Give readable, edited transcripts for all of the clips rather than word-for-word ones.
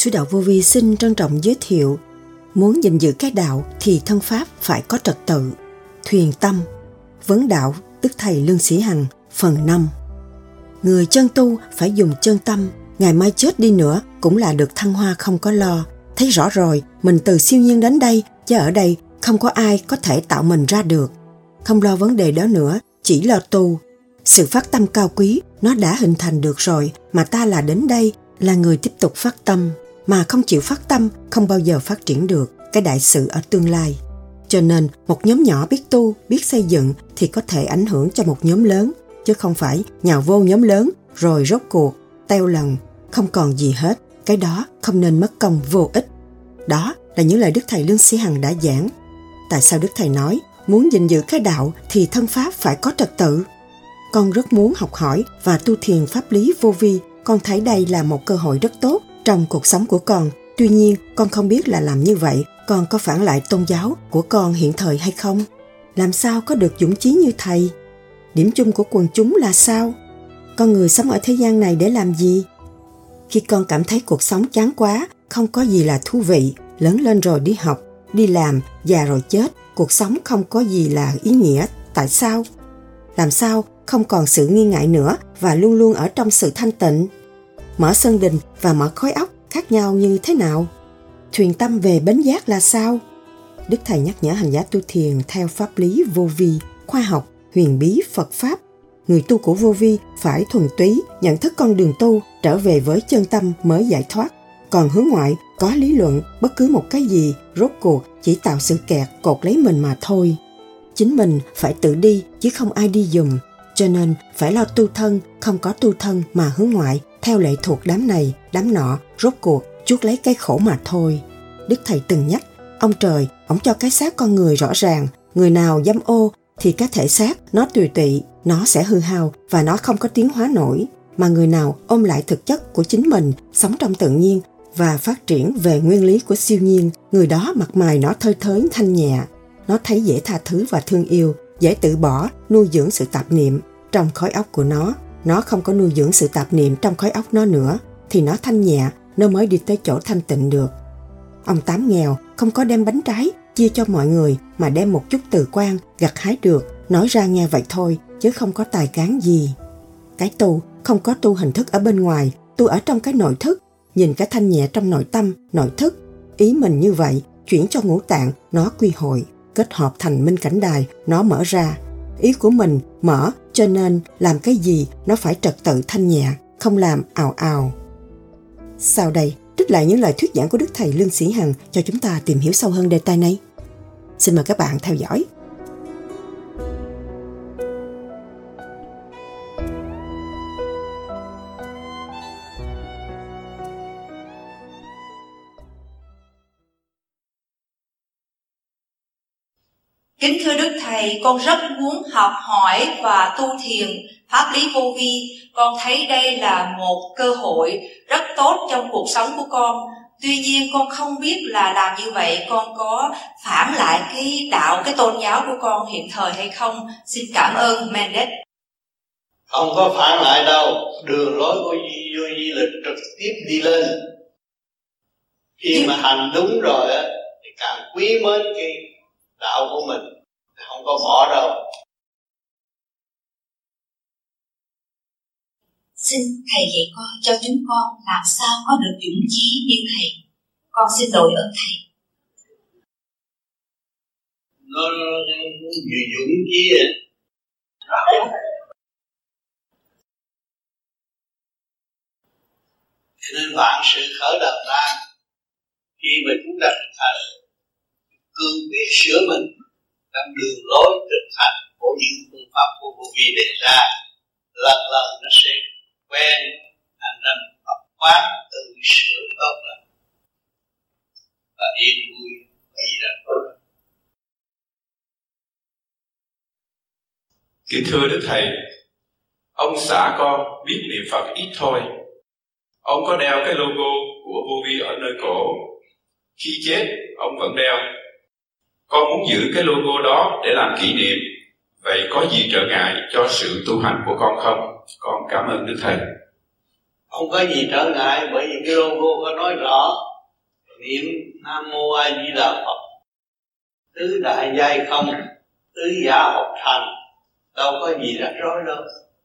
Sứ đạo Vô Vi xin trân trọng giới thiệu: muốn gìn giữ cái đạo thì thân pháp phải có trật tự. Thuyền tâm, vấn đạo Đức Thầy Lương Sĩ Hằng, phần 5. Người chân tu phải dùng chân tâm, ngày mai chết đi nữa cũng là được thăng hoa không có lo. Thấy rõ rồi, mình từ siêu nhiên đến đây, chứ ở đây không có ai có thể tạo mình ra được. Không lo vấn đề đó nữa, chỉ lo tu. Sự phát tâm cao quý, nó đã hình thành được rồi, mà ta là đến đây, là người tiếp tục phát tâm. Mà không chịu phát tâm, không bao giờ phát triển được cái đại sự ở tương lai. Cho nên, một nhóm nhỏ biết tu, biết xây dựng thì có thể ảnh hưởng cho một nhóm lớn, chứ không phải nhào vô nhóm lớn rồi rốt cuộc, teo lần, không còn gì hết. Cái đó không nên mất công vô ích. Đó là những lời Đức Thầy Lương Sĩ Hằng đã giảng. Tại sao Đức Thầy nói, muốn gìn giữ cái đạo thì thân pháp phải có trật tự? Con rất muốn học hỏi và tu thiền pháp lý vô vi. Con thấy đây là một cơ hội rất tốt trong cuộc sống của con. Tuy nhiên, con không biết là làm như vậy, con có phản lại tôn giáo của con hiện thời hay không? Làm sao có được dũng chí như thầy? Điểm chung của quần chúng là sao? Con người sống ở thế gian này để làm gì? Khi con cảm thấy cuộc sống chán quá, không có gì là thú vị, lớn lên rồi đi học, đi làm, già rồi chết, cuộc sống không có gì là ý nghĩa. Tại sao? Làm sao không còn sự nghi ngại nữa và luôn luôn ở trong sự thanh tịnh? Mở sân đình và mở khối óc khác nhau như thế nào? Thuyền tâm về bến giác là sao? Đức Thầy nhắc nhở hành giả tu thiền theo pháp lý vô vi, khoa học, huyền bí Phật Pháp. Người tu của vô vi phải thuần túy, nhận thức con đường tu, trở về với chân tâm mới giải thoát. Còn hướng ngoại, có lý luận, bất cứ một cái gì, rốt cuộc chỉ tạo sự kẹt, cột lấy mình mà thôi. Chính mình phải tự đi, chứ không ai đi giùm. Cho nên phải lo tu thân, không có tu thân mà hướng ngoại, theo lệ thuộc đám này, đám nọ, rốt cuộc chuốc lấy cái khổ mà thôi. Đức Thầy từng nhắc, ông trời, ổng cho cái xác con người rõ ràng, người nào dâm ô thì cái thể xác nó tùy tụy, nó sẽ hư hao và nó không có tiến hóa nổi. Mà người nào ôm lại thực chất của chính mình, sống trong tự nhiên và phát triển về nguyên lý của siêu nhiên, người đó mặt mày nó thơi thới thanh nhẹ. Nó thấy dễ tha thứ và thương yêu, dễ tự bỏ, nuôi dưỡng sự tạp niệm trong khối óc của nó. Nó không có nuôi dưỡng sự tạp niệm trong khối óc nó nữa, thì nó thanh nhẹ, nó mới đi tới chỗ thanh tịnh được. Ông Tám nghèo, không có đem bánh trái chia cho mọi người, mà đem một chút từ quan gặt hái được, nói ra nghe vậy thôi, chứ không có tài cán gì. Cái tu, không có tu hình thức ở bên ngoài, tu ở trong cái nội thức, nhìn cái thanh nhẹ trong nội tâm, nội thức. Ý mình như vậy, chuyển cho ngũ tạng, nó quy hội, kết hợp thành minh cảnh đài, nó mở ra. Ý của mình mở, cho nên làm cái gì nó phải trật tự thanh nhẹ, không làm ào ào. Sau đây, trích lại những lời thuyết giảng của Đức Thầy Lương Sĩ Hằng cho chúng ta tìm hiểu sâu hơn đề tài này. Xin mời các bạn theo dõi. Kính thưa Đức Thầy, con rất muốn học hỏi và tu thiền pháp lý vô vi. Con thấy đây là một cơ hội rất tốt trong cuộc sống của con. Tuy nhiên con không biết là làm như vậy con có phản lại cái đạo, cái tôn giáo của con hiện thời hay không. Xin cảm ơn Mendes. Không có phản lại đâu. Đường lối của vô vi là trực tiếp đi lên. Khi mà hành đúng rồi á, thì càng quý mến cái đạo của mình, không có bỏ đâu. Xin Thầy dạy con cho chúng con làm sao có được dũng chí như Thầy. Con xin đội ơn Thầy. Nó vừa dũng chí ấy. Cho nên vạn sự khởi đầu ra. Khi mà chúng ta thực hành, cương quyết sửa mình trong đường lối thực hành của những phương pháp của vô vi đề ra, lần lần nó sẽ quen thành ra học quán tự sửa tốt lành và yên vui vì là tốt. Kính thưa Đức Thầy, ông xã con biết niệm Phật ít thôi. Ông có đeo cái logo của vô vi ở nơi cổ. Khi chết, ông vẫn đeo. Con muốn giữ cái logo đó để làm kỷ niệm. Vậy có gì trở ngại cho sự tu hành của con không? Con cảm ơn Đức Thầy. Không có gì trở ngại, bởi vì cái logo có nói rõ niệm Nam Mô A Di Đà Phật, tứ đại giai không, tứ giả học thành, đâu có gì rắc rối đâu.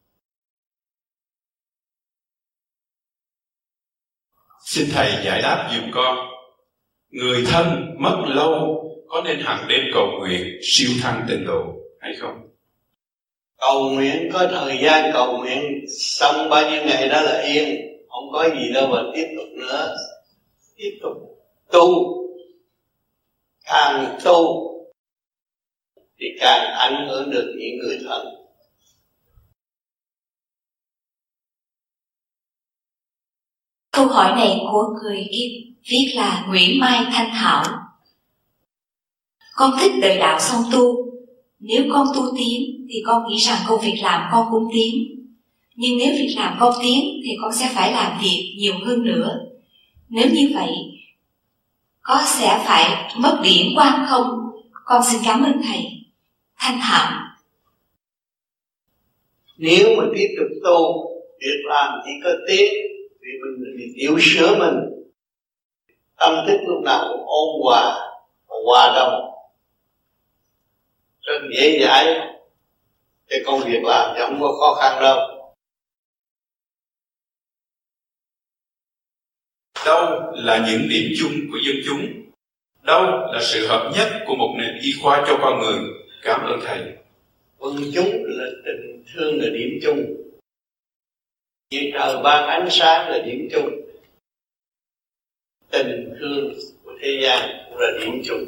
Xin Thầy giải đáp giùm con, người thân mất lâu có nên hàng đêm cầu nguyện siêu thăng tịnh độ hay không? Cầu nguyện có thời gian cầu nguyện, xong bao nhiêu ngày đó là yên, không có gì đâu mà tiếp tục nữa. Tiếp tục tu, càng tu thì càng ảnh hưởng được những người thân. Câu hỏi này của người viết là Nguyễn Mai Thanh Thảo. Con thích đời đạo song tu. Nếu con tu tiến thì con nghĩ rằng công việc làm con cũng tiến. Nhưng nếu việc làm con tiến thì con sẽ phải làm việc nhiều hơn nữa. Nếu như vậy, có sẽ phải mất điển quang không? Con xin cảm ơn Thầy. Thanh Thảo. Nếu mà tiếp tục tu, việc làm chỉ có tiến, vì mình yêu sửa mình, tâm thức lúc nào cũng ôn hòa, hòa đồng, rất dễ dãi. Cái công việc làm chẳng có khó khăn đâu. Đâu là những điểm chung của dân chúng? Đâu là sự hợp nhất của một nền y khoa cho con người? Cảm ơn Thầy. Quân chúng là tình thương là điểm chung, như trời ban ánh sáng là điểm chung, tình thương của thế gian cũng là điểm chung.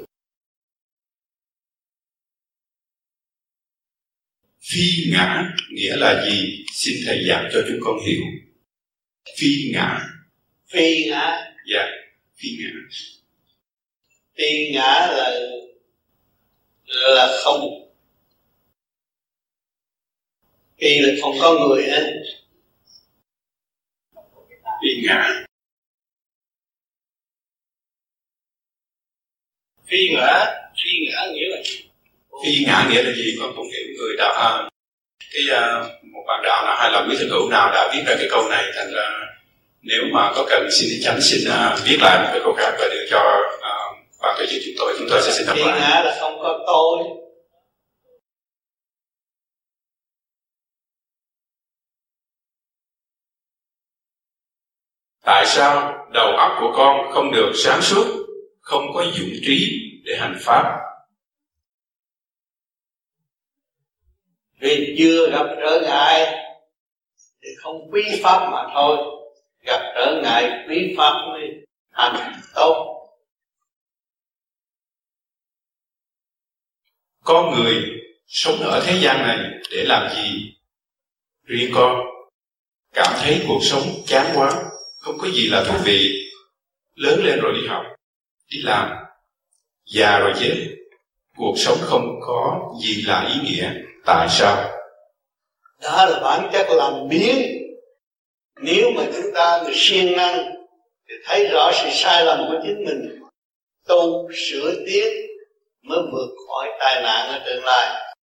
Phi ngã nghĩa là gì? Xin Thầy giảng cho chúng con hiểu. Phi ngã. Phi ngã. Dạ, phi ngã. Phi ngã là không. Phi là không có người hết. Phi ngã. Phi ngã nghĩa là gì? Phi ngã nghĩa là gì? Con không hiểu. Người đạo một bạn đạo nào hay là quý thầy hữu nào đã viết ra cái câu này, thành ra nếu mà có cần xin chánh xin viết lại một cái câu khác và đưa cho ban tổ chức chúng tôi sẽ xin đọc lại. Phi ngã là không có tôi. Tại sao đầu óc của con không được sáng suốt, không có dụng trí để hành pháp? Vì chưa gặp trở ngại thì không quý pháp mà thôi. Gặp trở ngại quý pháp mới hành tốt. Con người sống ở thế gian này để làm gì? Riêng con cảm thấy cuộc sống chán quá, không có gì là thú vị. Lớn lên rồi đi học, đi làm, già rồi chết, cuộc sống không có gì là ý nghĩa. Tại sao? Đó là bản chất làm biến. Nếu mà chúng ta người siêng năng thì thấy rõ sự sai lầm của chính mình, tu sửa tiến mới vượt khỏi tai nạn ở tương lai.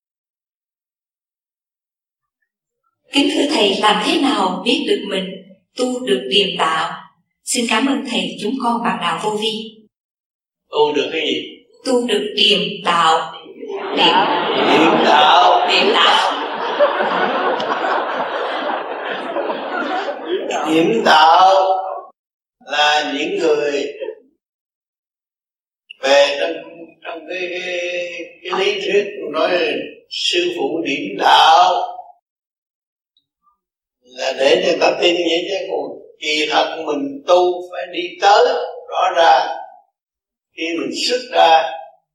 Kính thưa Thầy, làm thế nào biết được mình tu được điềm đạo? Xin cảm ơn Thầy, chúng con bạn đạo vô vi. Tu được cái gì? Tu được điềm đạo. Điềm đạo. Điềm đạo. Điềm đạo là những người về trong cái lý thuyết nói là sư phụ điềm đạo là để người ta tin vậy chứ còn kỳ thật mình tu phải đi tới rõ ràng. Khi mình xuất ra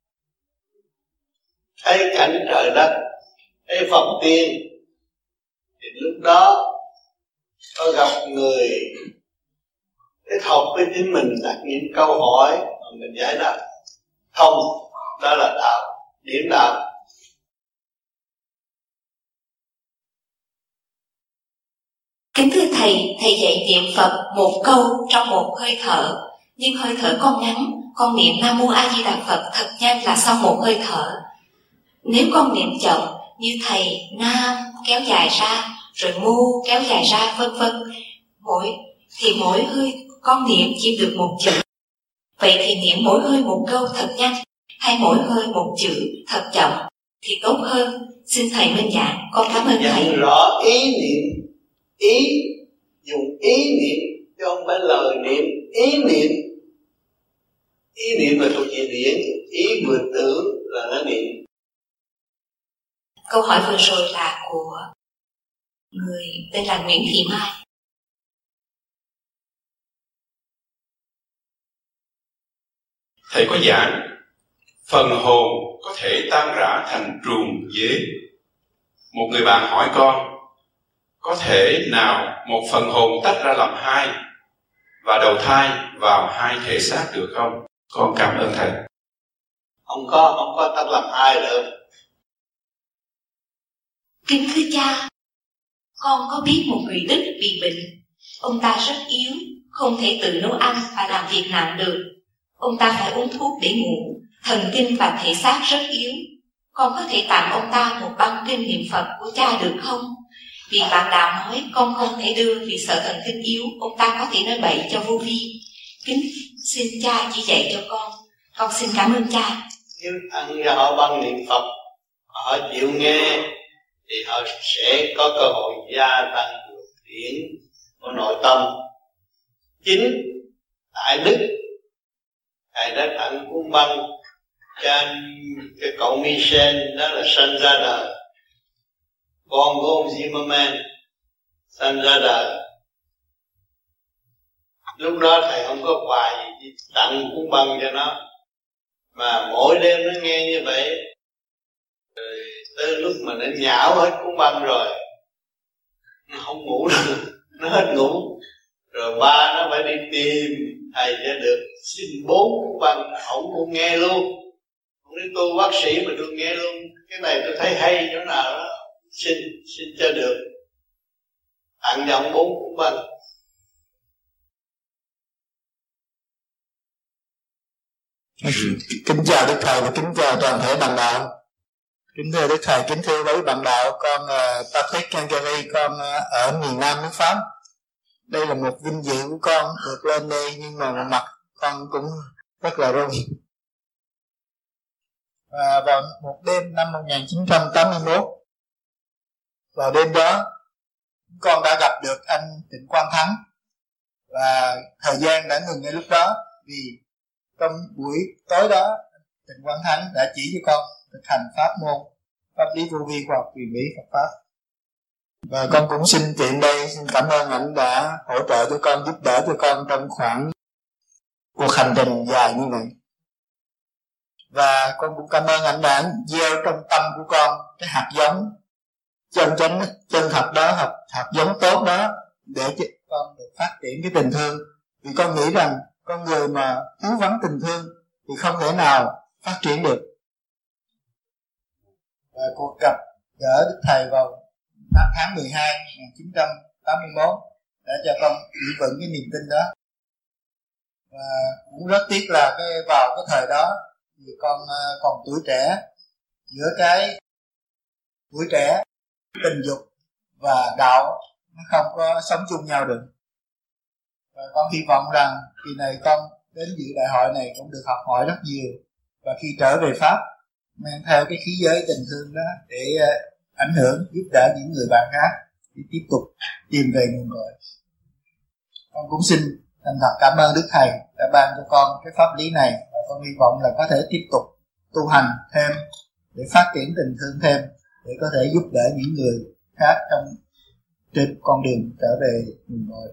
thấy cảnh trời đất, thấy Phật tiên thì lúc đó có gặp người thích hợp với chính mình, đặt những câu hỏi mà mình giải đáp thông, đó là đạo, điểm đạo. Kính thưa Thầy, Thầy dạy niệm Phật một câu trong một hơi thở, nhưng hơi thở con ngắn, con niệm Nam Mô A Di Đà Phật thật nhanh là xong một hơi thở. Nếu con niệm chậm như Thầy Nam kéo dài ra, rồi Mu kéo dài ra, vân vân, mỗi hơi con niệm chỉ được một chữ. Vậy thì niệm mỗi hơi một câu thật nhanh, hay mỗi hơi một chữ thật chậm thì tốt hơn? Xin thầy minh giảng. Con cảm ơn thầy. Nhận rõ ý niệm, dùng ý niệm chứ không phải lời niệm. Ý niệm là thuộc về điển, ý vừa tưởng là nó niệm. Câu hỏi vừa rồi là của người tên là Nguyễn Thị Mai. Thầy có giảng phần hồn có thể tan rã thành truồng dế. Một người bạn hỏi con, có thể nào một phần hồn tách ra làm hai và đầu thai vào hai thể xác được không? Con cảm ơn thầy. Không có tách làm hai được. Kính thưa cha, con có biết một người Đức bị bệnh. Ông ta rất yếu, không thể tự nấu ăn và làm việc nặng được. Ông ta phải uống thuốc để ngủ, thần kinh và thể xác rất yếu. Con có thể tặng ông ta một băng kinh niệm Phật của cha được không? Vì bạn đạo nói con không thể đưa vì sợ thần kinh yếu, ông ta có thể nói bậy cho vô vi. Kính xin cha chỉ dạy cho con xin cảm ơn cha. Nếu ăn cho họ băng niệm Phật, họ chịu nghe thì họ sẽ có cơ hội gia tăng được điển của nội tâm. Chính tại Đức, thầy đã tặng cuốn băng cho cái cậu Michel, đó là sanh ra đời, con của ông Zimmerman sanh ra đời. Lúc đó thầy không có quà gì, chỉ tặng cuốn băng cho nó, mà mỗi đêm nó nghe như vậy. Rồi tới lúc mà nó nhão hết cuốn băng rồi, nó không ngủ nữa, nó hết ngủ. Rồi ba nó phải đi tìm thầy cho được xin 4 cuốn băng, ổng cũng nghe luôn. Ổng đi tu bác sĩ mà tôi nghe luôn. Cái này tôi thấy hay chỗ nào đó, xin cho được. Tặng cho ổng 4 cuốn băng. Kính chào Đức Thầy và kính chào toàn thể bạn đạo. Kính thưa Đức Thầy, kính thưa quý bạn đạo, con Patrick Angeli, con ở miền Nam nước Pháp. Đây là một vinh dự của con được lên đây, nhưng mà mặt con cũng rất là run. Và vào một đêm năm 1981, vào đêm đó con đã gặp được anh Trịnh Quang Thắng, và thời gian đã ngừng ngay lúc đó, vì trong buổi tối đó Trịnh Quang Thắng đã chỉ cho con thực hành pháp môn pháp lý vô vi khoa học quyền bí Phật pháp. Và con cũng xin tiện đây xin cảm ơn anh đã hỗ trợ cho con, giúp đỡ cho con trong khoảng cuộc hành trình dài như vậy. Và con cũng cảm ơn anh đã gieo trong tâm của con cái hạt giống chân chánh, chân thật đó, hạt giống tốt đó, để cho con được phát triển cái tình thương. Vì con nghĩ rằng con người mà thiếu vắng tình thương thì không thể nào phát triển được. Và cuộc gặp gỡ Đức Thầy vào tháng 12 1981 đã cho con giữ vững cái niềm tin đó. Và cũng rất tiếc là vào cái thời đó thì con còn tuổi trẻ, giữa cái tuổi trẻ, tình dục và đạo nó không có sống chung nhau được. Và con hy vọng rằng kỳ này con đến dự đại hội này cũng được học hỏi rất nhiều, và khi trở về Pháp mang theo cái khí giới tình thương đó để ảnh hưởng giúp đỡ những người bạn khác để tiếp tục tìm về nguồn cội. Con cũng xin thành thật cảm ơn Đức Thầy đã ban cho con cái pháp lý này, và con hy vọng là có thể tiếp tục tu hành thêm để phát triển tình thương thêm, để có thể giúp đỡ những người khác trên con đường trở về nguồn cội.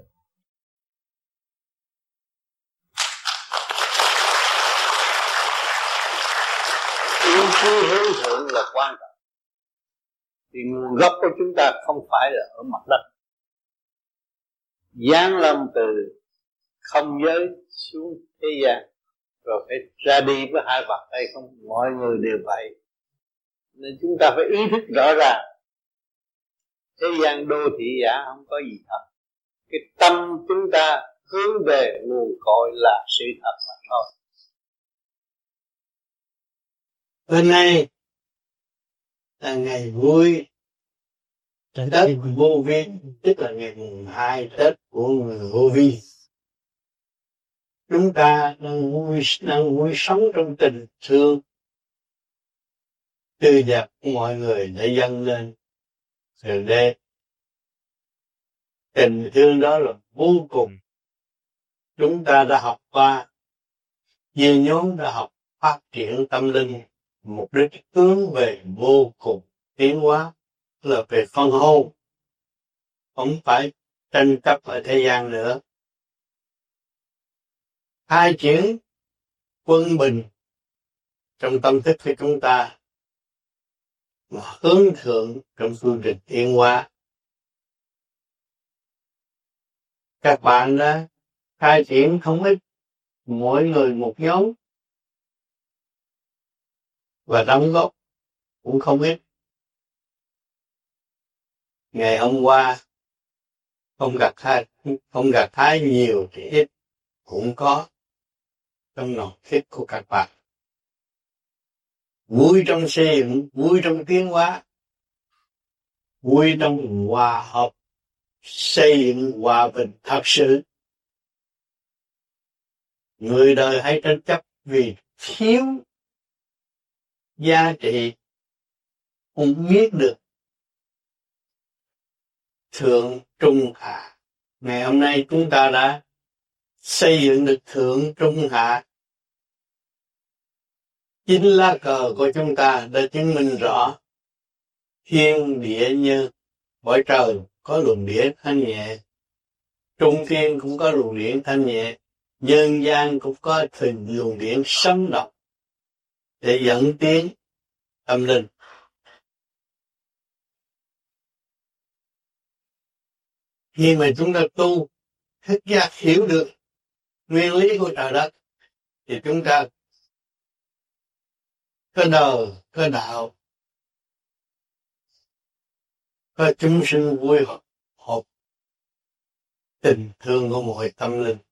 Ý chí hướng thượng là quan trọng. Thì nguồn gốc của chúng ta không phải là ở mặt đất, giáng lâm từ không giới xuống thế gian, rồi phải ra đi với hai vật hay không? Mọi người đều vậy. Nên chúng ta phải ý thức rõ ràng, thế gian đô thị giả không có gì thật. Cái tâm chúng ta hướng về nguồn cội là sự thật mà thôi. Hôm nay là ngày vui Tết vô vi tức là ngày mùng 2 Tết của người vô vi. Chúng ta đang vui sống trong tình thương tươi đẹp của mọi người đã dâng lên từ đây. Tình thương đó là vô cùng. Chúng ta đã học qua, nhiều nhóm đã học phát triển tâm linh, mục đích hướng về vô cùng tiến hóa là về phân hôn, không phải tranh chấp ở thế gian nữa. Hai chữ quân bình trong tâm thức của chúng ta mà hướng thượng trong phương trình tiến hóa. Các bạn đã khai triển không ít, mỗi người một nhóm và đóng góp cũng không ít. Ngày hôm qua không gặt hái nhiều thì ít cũng có trong nội thức của các bạn. Vui trong xây dựng, vui trong tiến hóa, vui trong hòa hợp, xây dựng hòa bình thật sự. Người đời hay tranh chấp vì thiếu giá trị, không biết được thượng trung hạ. Ngày hôm nay chúng ta đã xây dựng được thượng trung hạ. Chính lá cờ của chúng ta đã chứng minh rõ thiên địa như bởi trời có luồng điển thanh nhẹ, trung thiên cũng có luồng điển thanh nhẹ, nhân gian cũng có luồng điển sống động để dẫn tiến tâm linh. Khi mà chúng ta tu thức giác hiểu được nguyên lý của trời đất thì chúng ta có đời, có đạo, có chúng sinh vui hợp tình thương của mọi tâm linh.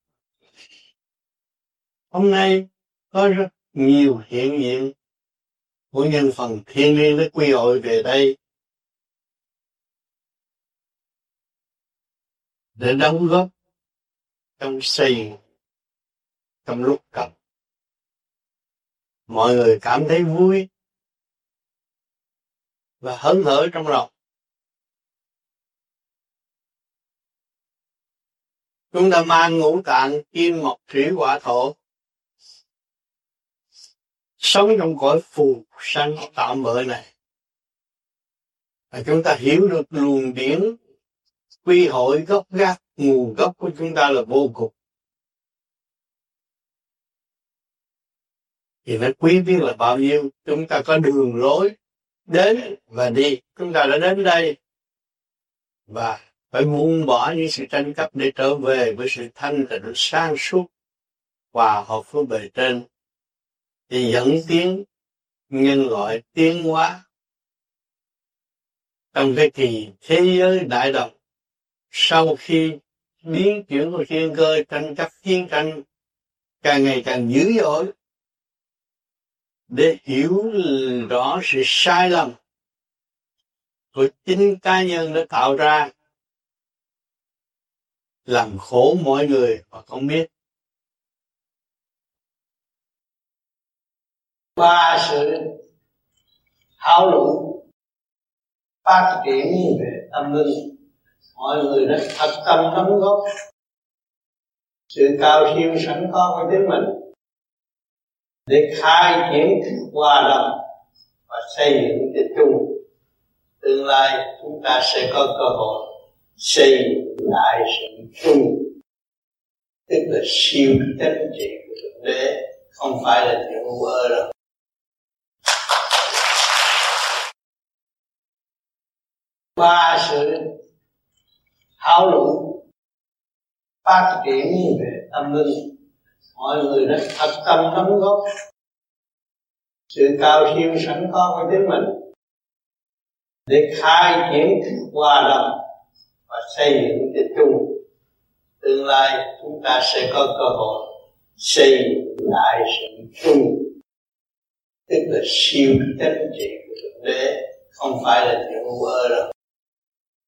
Hôm nay có rất nhiều hiện diện của nhân phần thiên liêng đã quy hội về đây để đóng góp trong xây dựng trong lúc cần. Mọi người cảm thấy vui và hớn hở trong lòng. Chúng ta mang ngũ tạng kim mộc thủy hỏa thổ, sống trong cõi phù sanh tạm bợ này. Và chúng ta hiểu được luồng điển quy hội gốc gác, nguồn gốc của chúng ta là vô cùng. Thì nó quý biết là bao nhiêu. Chúng ta có đường lối đến và đi. Chúng ta đã đến đây và phải buông bỏ những sự tranh chấp để trở về với sự thanh tịnh sáng suốt, hòa hợp với bề trên, để dẫn tiến nhân loại tiến hóa trong cái kỳ thế giới đại đồng. Sau khi biến chuyển của thiên cơ, tranh chấp chiến tranh càng ngày càng dữ dội, để hiểu rõ sự sai lầm của chính cá nhân đã tạo ra, làm khổ mọi người và không biết. Qua sự thảo luận phát triển về tâm linh, mọi người đã thật tâm đóng góp sự cao siêu sẵn có của chính mình để khai triển hòa đồng và xây dựng cái chung. Tương lai chúng ta sẽ có cơ hội xây lại sự chung, tức là siêu chánh trị của Thượng Đế, không phải là chuyện ngu ơ đâu. Qua sự thảo luận phát triển về tâm linh, mọi người đã thật tâm đóng góp sự cao siêu sẵn có của chính mình để khai triển hòa đồng và xây dựng cái chung. Tương lai chúng ta sẽ có cơ hội xây lại sự chung, tức là siêu chánh trị của Thượng Đế, không phải là chuyện ngu ơ đâu.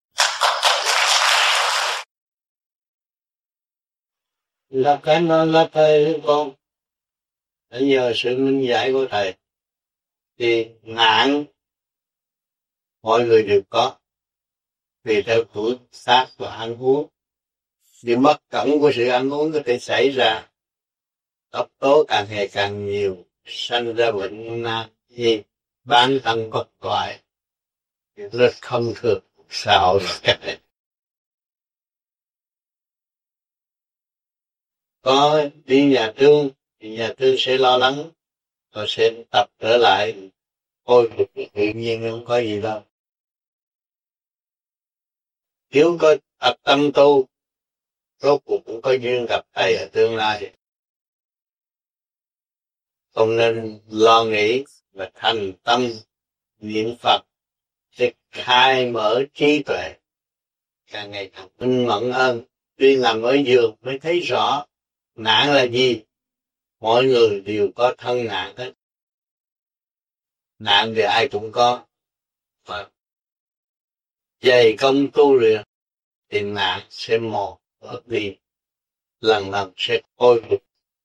là cái nó là thầy con. Để nhờ sự minh giải của thầy thì nạn mọi người đều có, vì theo tuổi tác và ăn uống. Điều bất cẩn của sự ăn uống có thể xảy ra, độc tố càng ngày càng nhiều, sanh ra bệnh nan y, bản thân bất toại, rất không thường sao cái này. Có đi nhà thương thì nhà thương sẽ lo lắng và sẽ tập trở lại, ôi tự nhiên không có gì đâu. Nếu có tập tâm tu, rốt cuộc cũng có duyên gặp thầy ở tương lai. Không nên lo nghĩ và thành tâm niệm Phật sẽ khai mở trí tuệ, càng ngày càng minh mẫn hơn. Tuy nằm ở giường mới thấy rõ nạn là gì. Mọi người đều có thân nạn hết. Nạn thì ai cũng có. Và dày công tu luyện thì nạn sẽ một bớt đi, lần lần sẽ khôi phục.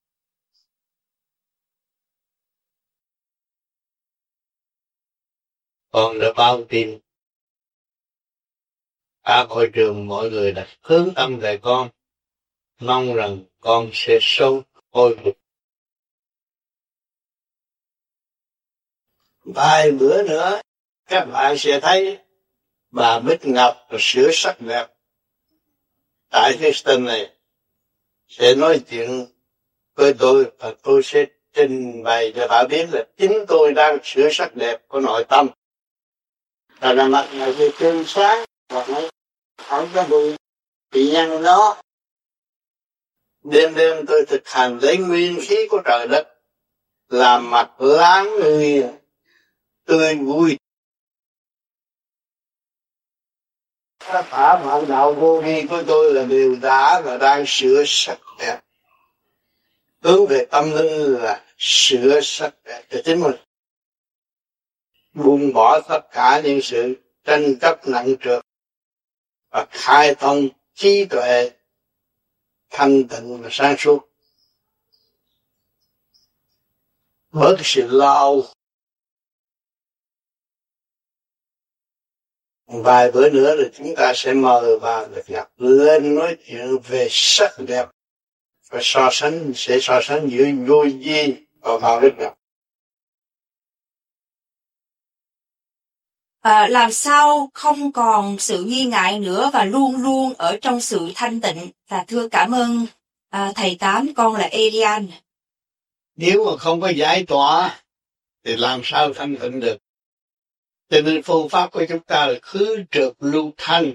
Con đã báo tin cả hội trường mọi người đã hướng tâm về con, mong rằng con sẽ sớm khôi phục. Vài bữa nữa các bạn sẽ thấy bà Bích Ngọc sửa sắc đẹp tại Houston này sẽ nói chuyện với tôi, và tôi sẽ trình bày cho bà biết là chính tôi đang sửa sắc đẹp của nội tâm. Và là mặt này thì tươi sáng, hoặc là không có bụi bị nhăn nó. Đêm đêm tôi thực hành lấy nguyên khí của trời đất, làm mặt láng người tươi vui. Tất cả bạn đạo vô vi của tôi là đều đã và đang sửa sắc đẹp. Hướng về tâm linh là sửa sắc đẹp cho chính mình. Buông bỏ tất cả những sự tranh chấp nặng trược và khai thông trí tuệ thanh tịnh và sáng suốt. Bớt sự lo. Vài bữa nữa là chúng ta sẽ mời bà Bích Ngọc lên nói chuyện về sắc đẹp và so sánh giữa vô vi và bà Bích Ngọc. Làm sao không còn sự nghi ngại nữa và luôn luôn ở trong sự thanh tịnh. Và thưa cảm ơn thầy Tám, con là Elian. Nếu mà không có giải tỏa thì làm sao thanh tịnh được? Cho nên phương pháp của chúng ta là khứ trượt lưu thanh.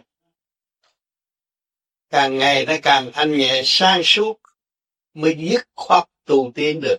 Càng ngày nó càng thanh nhẹ sáng suốt mới dứt khoát tu tiến được.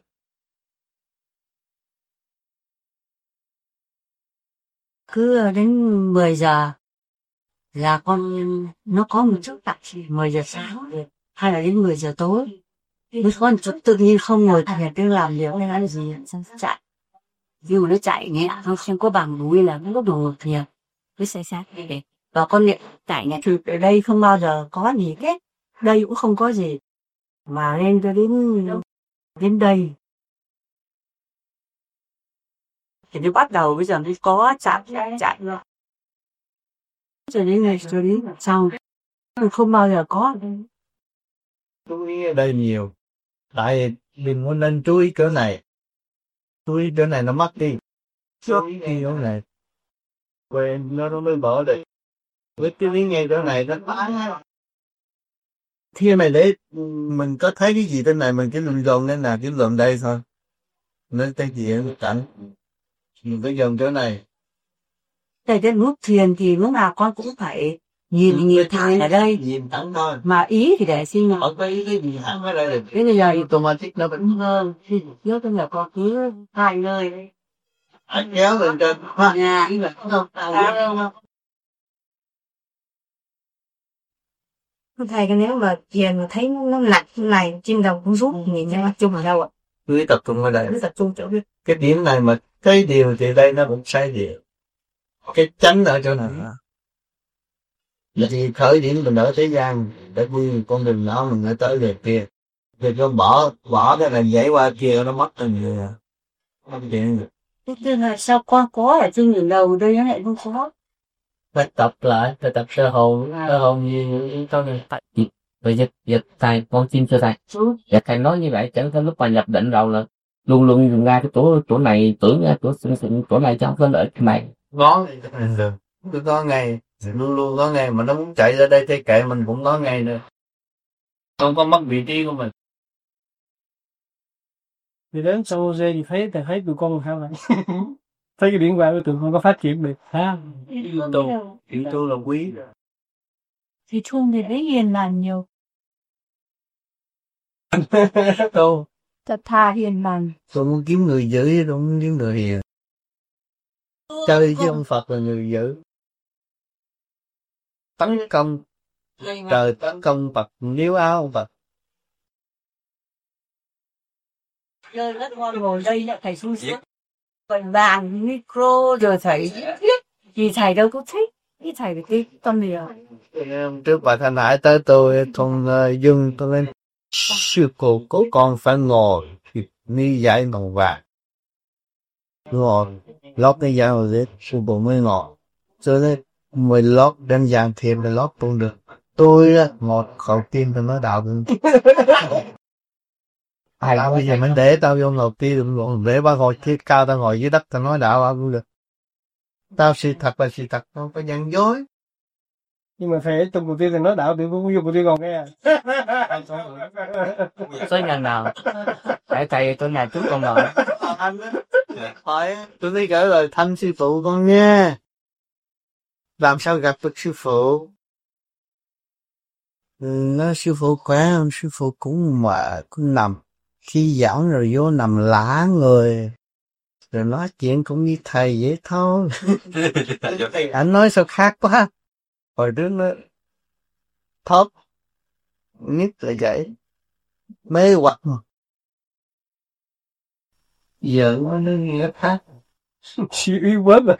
Cứ đến 10 giờ là nó có một chút tập 10 giờ sáng hay là đến 10 giờ tối mới có một chút tự nhiên không ngồi thiền cứ làm việc hay là gì chạy. Ví dụ nó chạy nhẹ không xem có bằng núi là nó lúc ngồi thiền cứ say sát để và con niệm chạy nhẹ thì ở đây không bao giờ có gì hết, đây cũng không có gì mà lên cho đến đây thì nó bắt đầu bây giờ nó có chạy rồi cho đến sau không bao giờ có. Chú ý ở đây nhiều, tại mình muốn nên chú ý chỗ này, chú ý chỗ này nó mất đi, chú ý chỗ này quên nó mới bỏ được, với chú ý ngay chỗ này nó phá. Khi mà để mình có thấy cái gì trên này mình cứ dồn lên là cứ dồn đây thôi, nó cái gì nó cảnh mình cứ dồn chỗ này. Tại cái lúc thiền thì lúc nào con cũng phải nhìn thẳng ở đây, nhìn thẳng thôi, mà ý thì để xin ở cái gì thẳng ở đây là cái bây giờ automatic nó vẫn hơn thì nhớ cái là con cứ hai nơi đấy anh kéo lên trên nhà thầy cái nếu mà thiền mà thấy nó lạnh này chim đầu cũng rút nhìn cho chung ở đâu ạ? cứ tập trung ở đây, cứ tập trung chỗ biết cái điểm này mà thấy điều thì đây nó cũng sai điều, cái chánh ở chỗ này. Thì khởi điểm mình ở thế gian đã đi con đường đó mình mới tới về kia, Thì nó bỏ cái này nhảy qua kia nó mất từng người. Không chuyện. Thế là sao con có ở trên đỉnh đầu đây nó lại không có? Phải tập lại, phải tập sơ hồn như con này. Bây giờ thầy con xin cho thầy. Dạ thầy nói như vậy chẳng có lúc mà nhập định rồi là luôn luôn dùng ra cái chỗ này tưởng ra chỗ này cho không có lợi cái này. Ngó được. Cứ có ngày luôn luôn có ngày mà nó muốn chạy ra đây thế kệ mình cũng có ngày nữa. Không có mất vị trí của mình. Thì đến San Jose thì thấy tụi con sao vậy? Thấy cái điện thoại của tụi con có phát triển được ha? Chuyện tu là quý. Thì Trung thì thấy hiền lành nhiều. Tu. Thật thà hiền lành. Tôi muốn kiếm người dữ, tôi muốn kiếm người hiền. Chơi chứ ông Phật là người dữ. Tấn công trời, tấn công Phật níu áo ông Phật. Chơi rất ngon, ngồi đây lại thầy xuống xuống. Còn bàn micro rồi thầy vì thầy đâu có thích. Cái thầy cái tâm nhiều. Trước bà Thanh Hải tới tôi thùng dưng tôi lên sư cô con phải ngồi ni giải bằng vàng. Ngồi lót cái giải vào dưới sư cô mới ngồi. Cho nên mình lót đơn giản thêm là lót cũng được. Tôi ngồi khẩu tim tôi nói đạo được. Bây giờ mình để tao vô ngồi tim để ba ngồi thiết cao tao ngồi dưới đất tao nói đạo cũng được. Tao sự thật là sự thật, không có nhận dối. Nhưng mà thầy trong cuộc tiên thì nói đạo thì cũng vô cuộc tiên còn nghe. Số nhân nào? Thầy tôi nhà trước con rồi. Hỏi, tôi đi gửi lời thăm sư phụ con nha. Làm sao gặp được sư phụ? Nói sư phụ khỏe không? Sư phụ cũng nằm. Khi giảng rồi vô nằm lả người. Rồi nói chuyện cũng như thầy vậy thôi. Anh nói sao khác quá. Hồi trước nó thóp nhất là vậy. Mê hoặc mà. Giờ nó nghe khác. Suy yếu quá mà.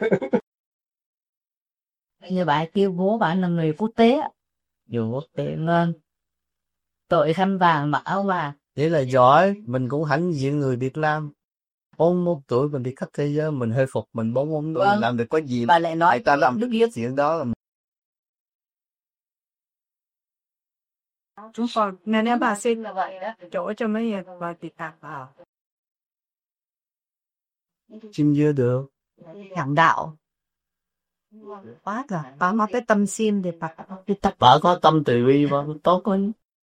Như bạn kêu bố bạn là người quốc tế. Dù quốc tế Vâng. Tội khăn vàng mặc áo vàng. Thế là giỏi. Mình cũng hãnh diện người Việt Nam. 41 tuổi mình đi khắp thế giới. Mình hơi phục mình 41 tuổi. Mình làm được có gì. Bà lại nói ta làm đức hiếu. chuyện đó là Chúng con nên nếu bà xin là vậy đó, chỗ cho mấy người bà tị tạc vào. chim dưa được. Giảng đạo. Quá rồi, bà nói cái tâm sim để bà Bà có tâm từ bi bà tốt quá.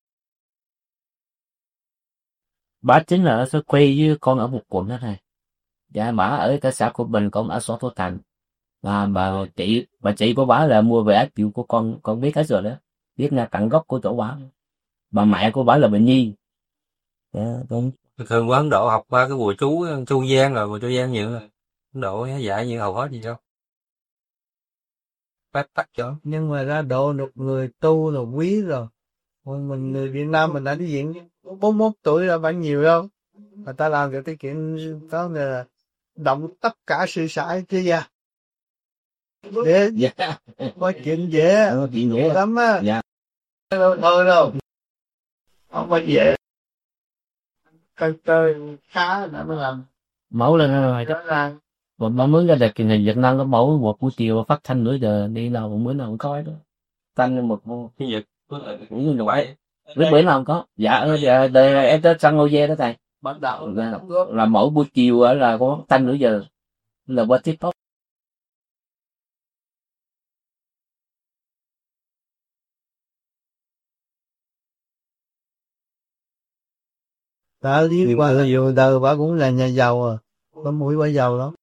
bà chính là ở quê với con ở một quận đó này. Dạ bà ở cái xã của mình, con ở xã Phổ Thành. Và bà chị của bà là mua về áp dụng của con biết hết rồi đó. Biết nga tận gốc của chỗ bà. Bà mẹ của bà là bệnh nhi. Dạ, con. Thường qua Ấn Độ học qua cái bùa chú Chu Giang rồi, bùa Chu Giang nhiều rồi. Ấn Độ dạy như hầu hết gì đâu. Phát tắc cho. Nhưng mà ra độ một người tu là quý rồi. Mình người Việt Nam mình đã đi diện 41 tuổi là bao nhiều đâu. Người ta làm được cái chuyện đó là động tất cả sự sải thế gian. Để có chuyện dễ. Chuyện dễ lắm á. Dạ. Thôi đâu. Không có dễ. Tơi khá đã mới làm. Mẫu lên rồi đó ra. Mà mới ra được truyền hình Việt Nam có mẫu một buổi chiều phát thanh nữa giờ đi nào cũng bữa nào cũng coi đó. Thanh một cái gì? cũng như vậy. Biết bữa nào không có. Dạ đời em tới San Jose đó thầy. Bắt đầu là mỗi buổi chiều là có thanh nữa giờ là qua TikTok. đã đi qua là vô đời bà cũng là nhà giàu à, có mũi bà giàu lắm.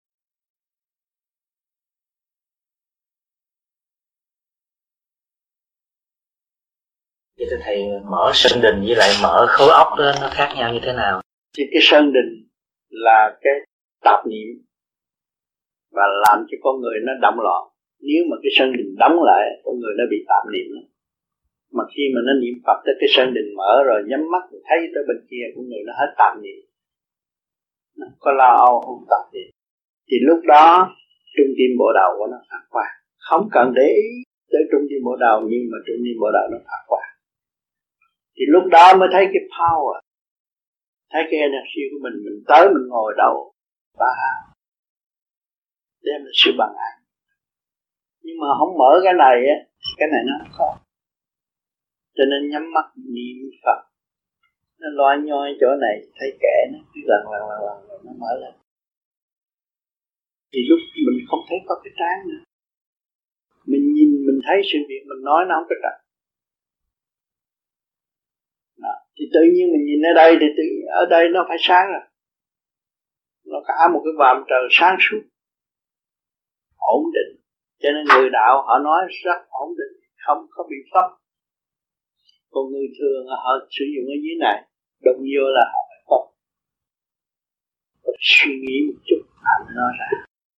Vậy thì thầy mở sơn đình với lại mở khối óc đó nó khác nhau như thế nào? Thì cái sơn đình là cái tạp niệm và làm cho con người nó động loạn. Nếu mà cái sơn đình đóng lại, con người nó bị tạp niệm. Mà khi mà nó niệm Phật tới cái sơn đình mở rồi nhắm mắt thấy tới bên kia, con người nó hết tạp niệm, nó có lo âu không tạp niệm. Thì lúc đó trung tim bộ đầu của nó phát quang. Không cần để ý tới trung tim bộ đầu, nhưng mà trung tim bộ đầu nó phát quang. Thì lúc đó mới thấy cái power, thấy cái energy của mình tới mình ngồi đâu và đem là sự bằng an. Nhưng mà không mở cái này á, cái này nó không có. Cho nên nhắm mắt niệm Phật, nó loa nhoi chỗ này thấy kẻ nó cứ lần nó mở lên. Thì lúc mình không thấy có cái trán nữa, mình nhìn mình thấy sự việc mình nói nó không có trật. Thì tự nhiên mình nhìn ở đây thì ở đây nó phải sáng rồi, nó cả một cái vòm trời sáng suốt, ổn định. Cho nên người đạo họ nói rất ổn định, không có bị phấp. Còn người thường họ sử dụng ở dưới này, đụng vô là họ phải phấp. Suy nghĩ một chút mới nói ra.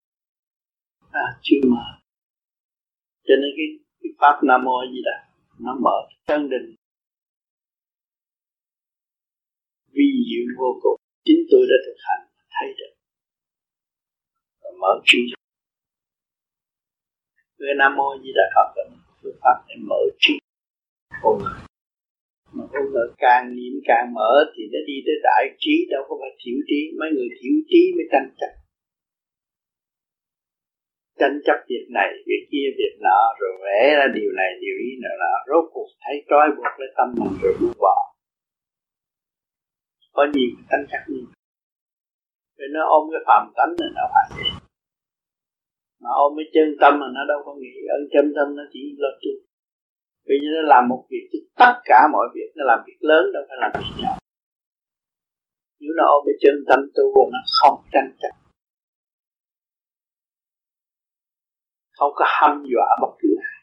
Chưa mở. Cho nên cái pháp Nam Mô gì đó nó mở chân định vi diệu vô cùng. Chính tôi đã thực hành thấy được và mở trí. Người Nam Mô Di Đà Phật là phương pháp để mở trí con người. Mà con người càng niệm càng mở thì nó đi tới đại trí, đâu có phải thiểu trí. Mấy người thiểu trí mới tranh chấp. Tranh chấp việc này, việc kia, việc nọ, rồi vẽ ra điều này, điều ý nọ, rốt cuộc thấy trói buộc lấy tâm mình rồi buông bỏ. Có nhiều tranh chấp như vậy. Rồi nó ôm cái phàm tánh này nó phải vậy. Mà ôm cái chân tâm mà nó đâu có nghĩ ơn chân tâm, nó chỉ lo tu. Vì nó làm một việc thì tất cả mọi việc nó làm việc lớn, đâu phải làm việc nhỏ. Nếu nó ôm cái chân tâm tu nó không tranh chấp, không có hăm dọa bất cứ ai.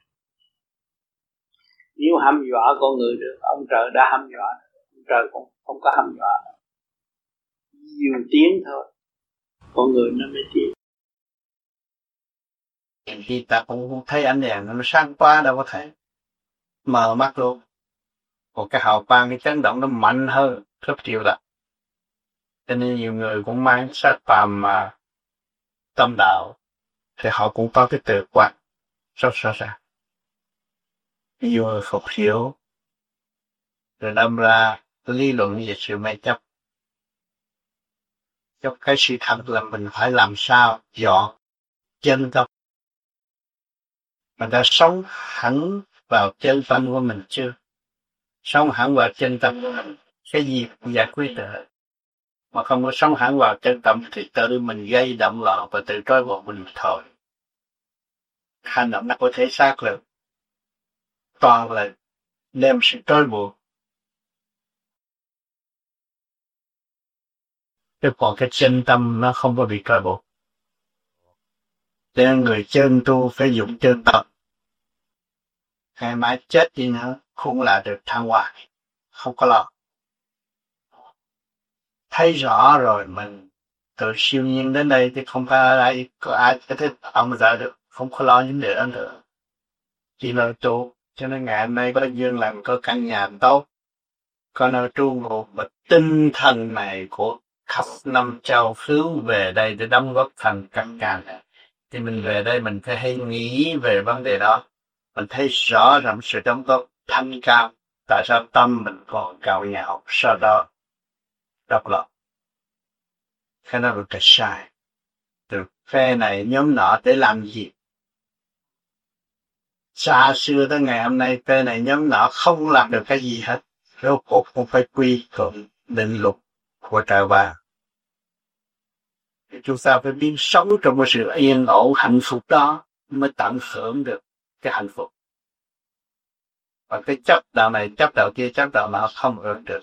Nếu hăm dọa con người được, ông trời đã hăm dọa, ông trời cũng không có hăm dọa. Nhiều tiếng thôi, con người nó mới tiến. Khi ta cũng thấy ánh đèn nó sáng quá, đâu có thể mở mắt luôn. Còn cái hào quang, cái chấn động nó mạnh hơn rất nhiều đó. Cho nên nhiều người cũng mang sát phàm mà tâm đạo thì họ cũng có cái tự quan rất rõ ràng. Nhiều người không hiểu rồi đâm ra lý luận về sự mê chấp. Cho cái sự thật là mình phải làm sao dọn chân tâm. Mình đã sống hẳn vào chân tâm của mình chưa? Sống hẳn vào chân tâm của mình, cái gì cũng giải quyết được. Mà không có sống hẳn vào chân tâm thì tự mình gây động loạn và tự trói buộc mình thôi. Hành động của thể xác là toàn là đem sự trói buộc. Chứ còn cái chân tâm nó không có bị trói buộc. Cho nên người chân tu phải dùng chân tâm. Ngày mai chết đi nữa cũng là được thăng hoa, không có lo. Thấy rõ rồi mình tự siêu nhiên đến đây thì không phải ở đây có ai có thể ông ra được, không có lo những điều đó nữa. Chỉ lo tu, cho nên ngày hôm nay có duyên làm có căn nhà tốt, có nơi tru ngụ, mà tinh thần này của khắp năm châu khứ về đây để đóng góp thành căn nhà này. Thì mình về đây mình phải hay nghĩ về vấn đề đó. Mình thấy rõ ràng sự đóng góp thanh cao. Tại sao tâm mình còn cao nhạo, sau đó độc lập. Cái đó là cái sai. Từ phe này nhóm nọ để làm gì? Xa xưa tới ngày hôm nay phe này nhóm nọ không làm được cái gì hết. Rốt cuộc cũng phải quy thuận định luật của trời Ba. Chúng ta phải biết sống trong một sự yên ổn hạnh phúc đó mới tận hưởng được cái hạnh phúc. Và cái chấp đạo này, chấp đạo kia, chấp đạo nọ không hưởng được.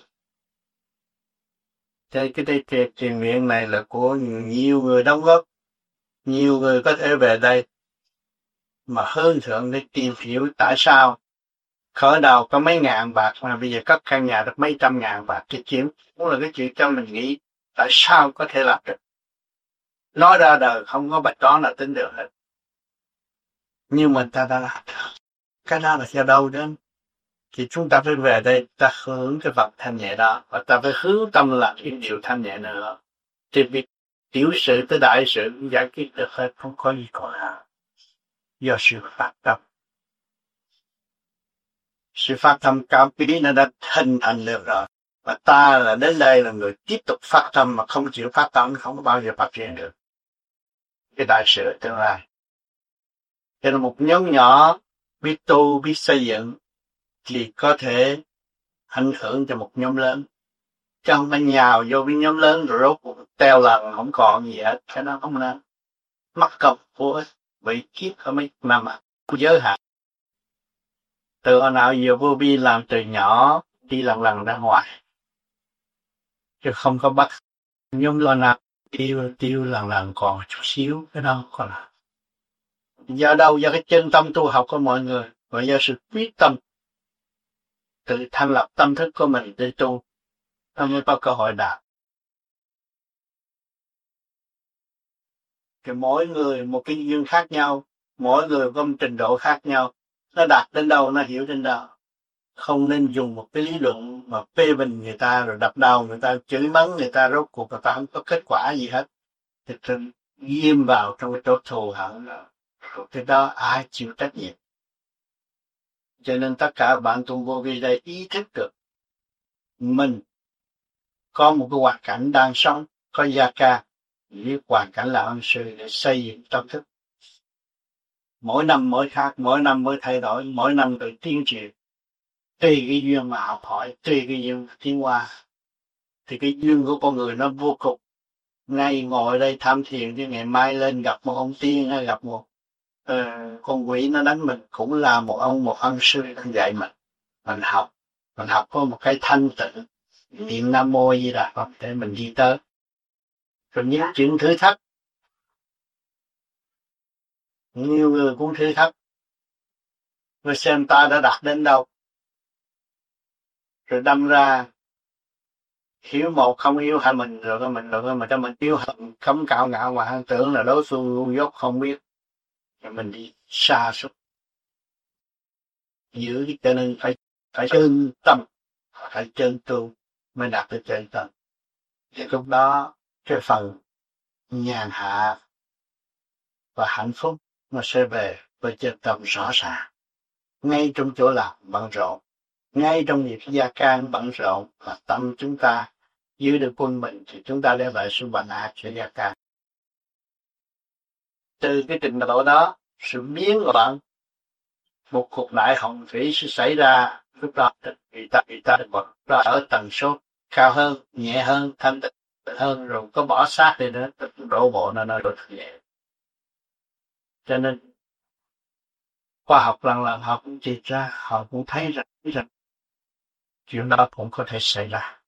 Cho cái thiền viện này là của nhiều người đóng góp. Nhiều người có thể về đây mà hơn thượng để tìm hiểu tại sao khởi đầu có mấy ngàn bạc mà bây giờ cất căn nhà được mấy trăm ngàn bạc. Cái chuyện cũng là cái chuyện cho mình nghĩ tại sao có thể làm được. Nói ra đời không có bạch toán nào tính được hết. Nhưng mà ta đã làm được. Cái đó là do đâu đến? Thì chúng ta phải về đây, ta hướng cái vật thanh nhẹ đó, và ta phải hướng tâm làm cái điều thanh nhẹ nữa. Thì việc tiểu sự tới đại sự cũng giải quyết được hết, không có gì còn hạn. Do sự phát tâm. Sự phát tâm cao quý nó đã hình thành được rồi. Và ta là đến đây là người tiếp tục phát tâm, mà không chịu phát tâm không có bao giờ phát triển được cái đại sự tương lai. Cho nên một nhóm nhỏ biết tu, biết xây dựng thì có thể ảnh hưởng cho một nhóm lớn. Chứ không phải nhào vô với nhóm lớn rồi rốt cuộc teo lần không còn gì hết. Cái đó không nên. Mắc công vô ích. Bị kiếp ở mấy năm giới hạn. Từ hồi nào giờ vô vi làm từ nhỏ đi lần ra ngoài. Chứ không có bắt nhóm lo nào tiêu lần còn chút xíu. Cái đó còn là. Do đâu? Do cái chân tâm tu học của mọi người. Và do sự quyết tâm tự thành lập tâm thức của mình để tu, nó mới có cơ hội đạt. Thì mỗi người một cái duyên khác nhau, mỗi người có một trình độ khác nhau, nó đạt đến đâu, nó hiểu đến đâu. Không nên dùng một cái lý luận mà phê bình người ta rồi đập đầu người ta, chửi mắng người ta, rốt cuộc người ta không có kết quả gì hết. Thì ghim vào trong cái chỗ thù hận rồi cái đó ai chịu trách nhiệm. Cho nên tất cả bạn tu vô vi đây ý thức được mình có một cái hoàn cảnh đang sống, có gia ca, biết hoàn cảnh là ân sư để xây dựng tâm thức. Mỗi năm mỗi khác, mỗi năm mới thay đổi, mỗi năm tự tiến triển. Tùy cái duyên mà học hỏi, tùy cái duyên tiến qua. Thì cái duyên của con người nó vô cùng. Ngay ngồi đây tham thiền chứ ngày mai lên gặp một ông tiên hay gặp một con quỷ nó đánh mình, cũng là một ân sư đang dạy mình. Mình học có một cái thanh tịnh, niệm Nam Mô Di Đà Phật để mình đi tới. Rồi những chuyện thử thách, nhiều người cũng thử thách, rồi xem ta đã đạt đến đâu. Rồi đâm ra hiểu một không yêu hai mình, rồi cho mình yêu hận cấm cạo ngạo mà tưởng là đối phương ngu dốt không biết. Rồi mình đi xa suốt. Giữ cho nên phải chân tâm, phải chân tu mới đạt được chân tâm. Thì lúc đó cái phần nhàn hạ và hạnh phúc nó sẽ về với chân tâm rõ ràng. Ngay trong chỗ làm bận rộn, ngay trong việc gia can bận rộn, và tâm chúng ta giữ được quân mình thì chúng ta đem lại sự bình an cho gia can. Từ cái trình độ đó, sự biến loạn, một cuộc đại hồng thủy sẽ xảy ra. Lúc đó người ta được ở tần số cao hơn, nhẹ hơn, thanh tịnh hơn, rồi có bỏ xác đi nữa, đổ bộ nó đổ nhẹ. Cho nên khoa học lần họ cũng chỉ ra, họ cũng thấy rằng chuyện đó cũng có thể xảy ra.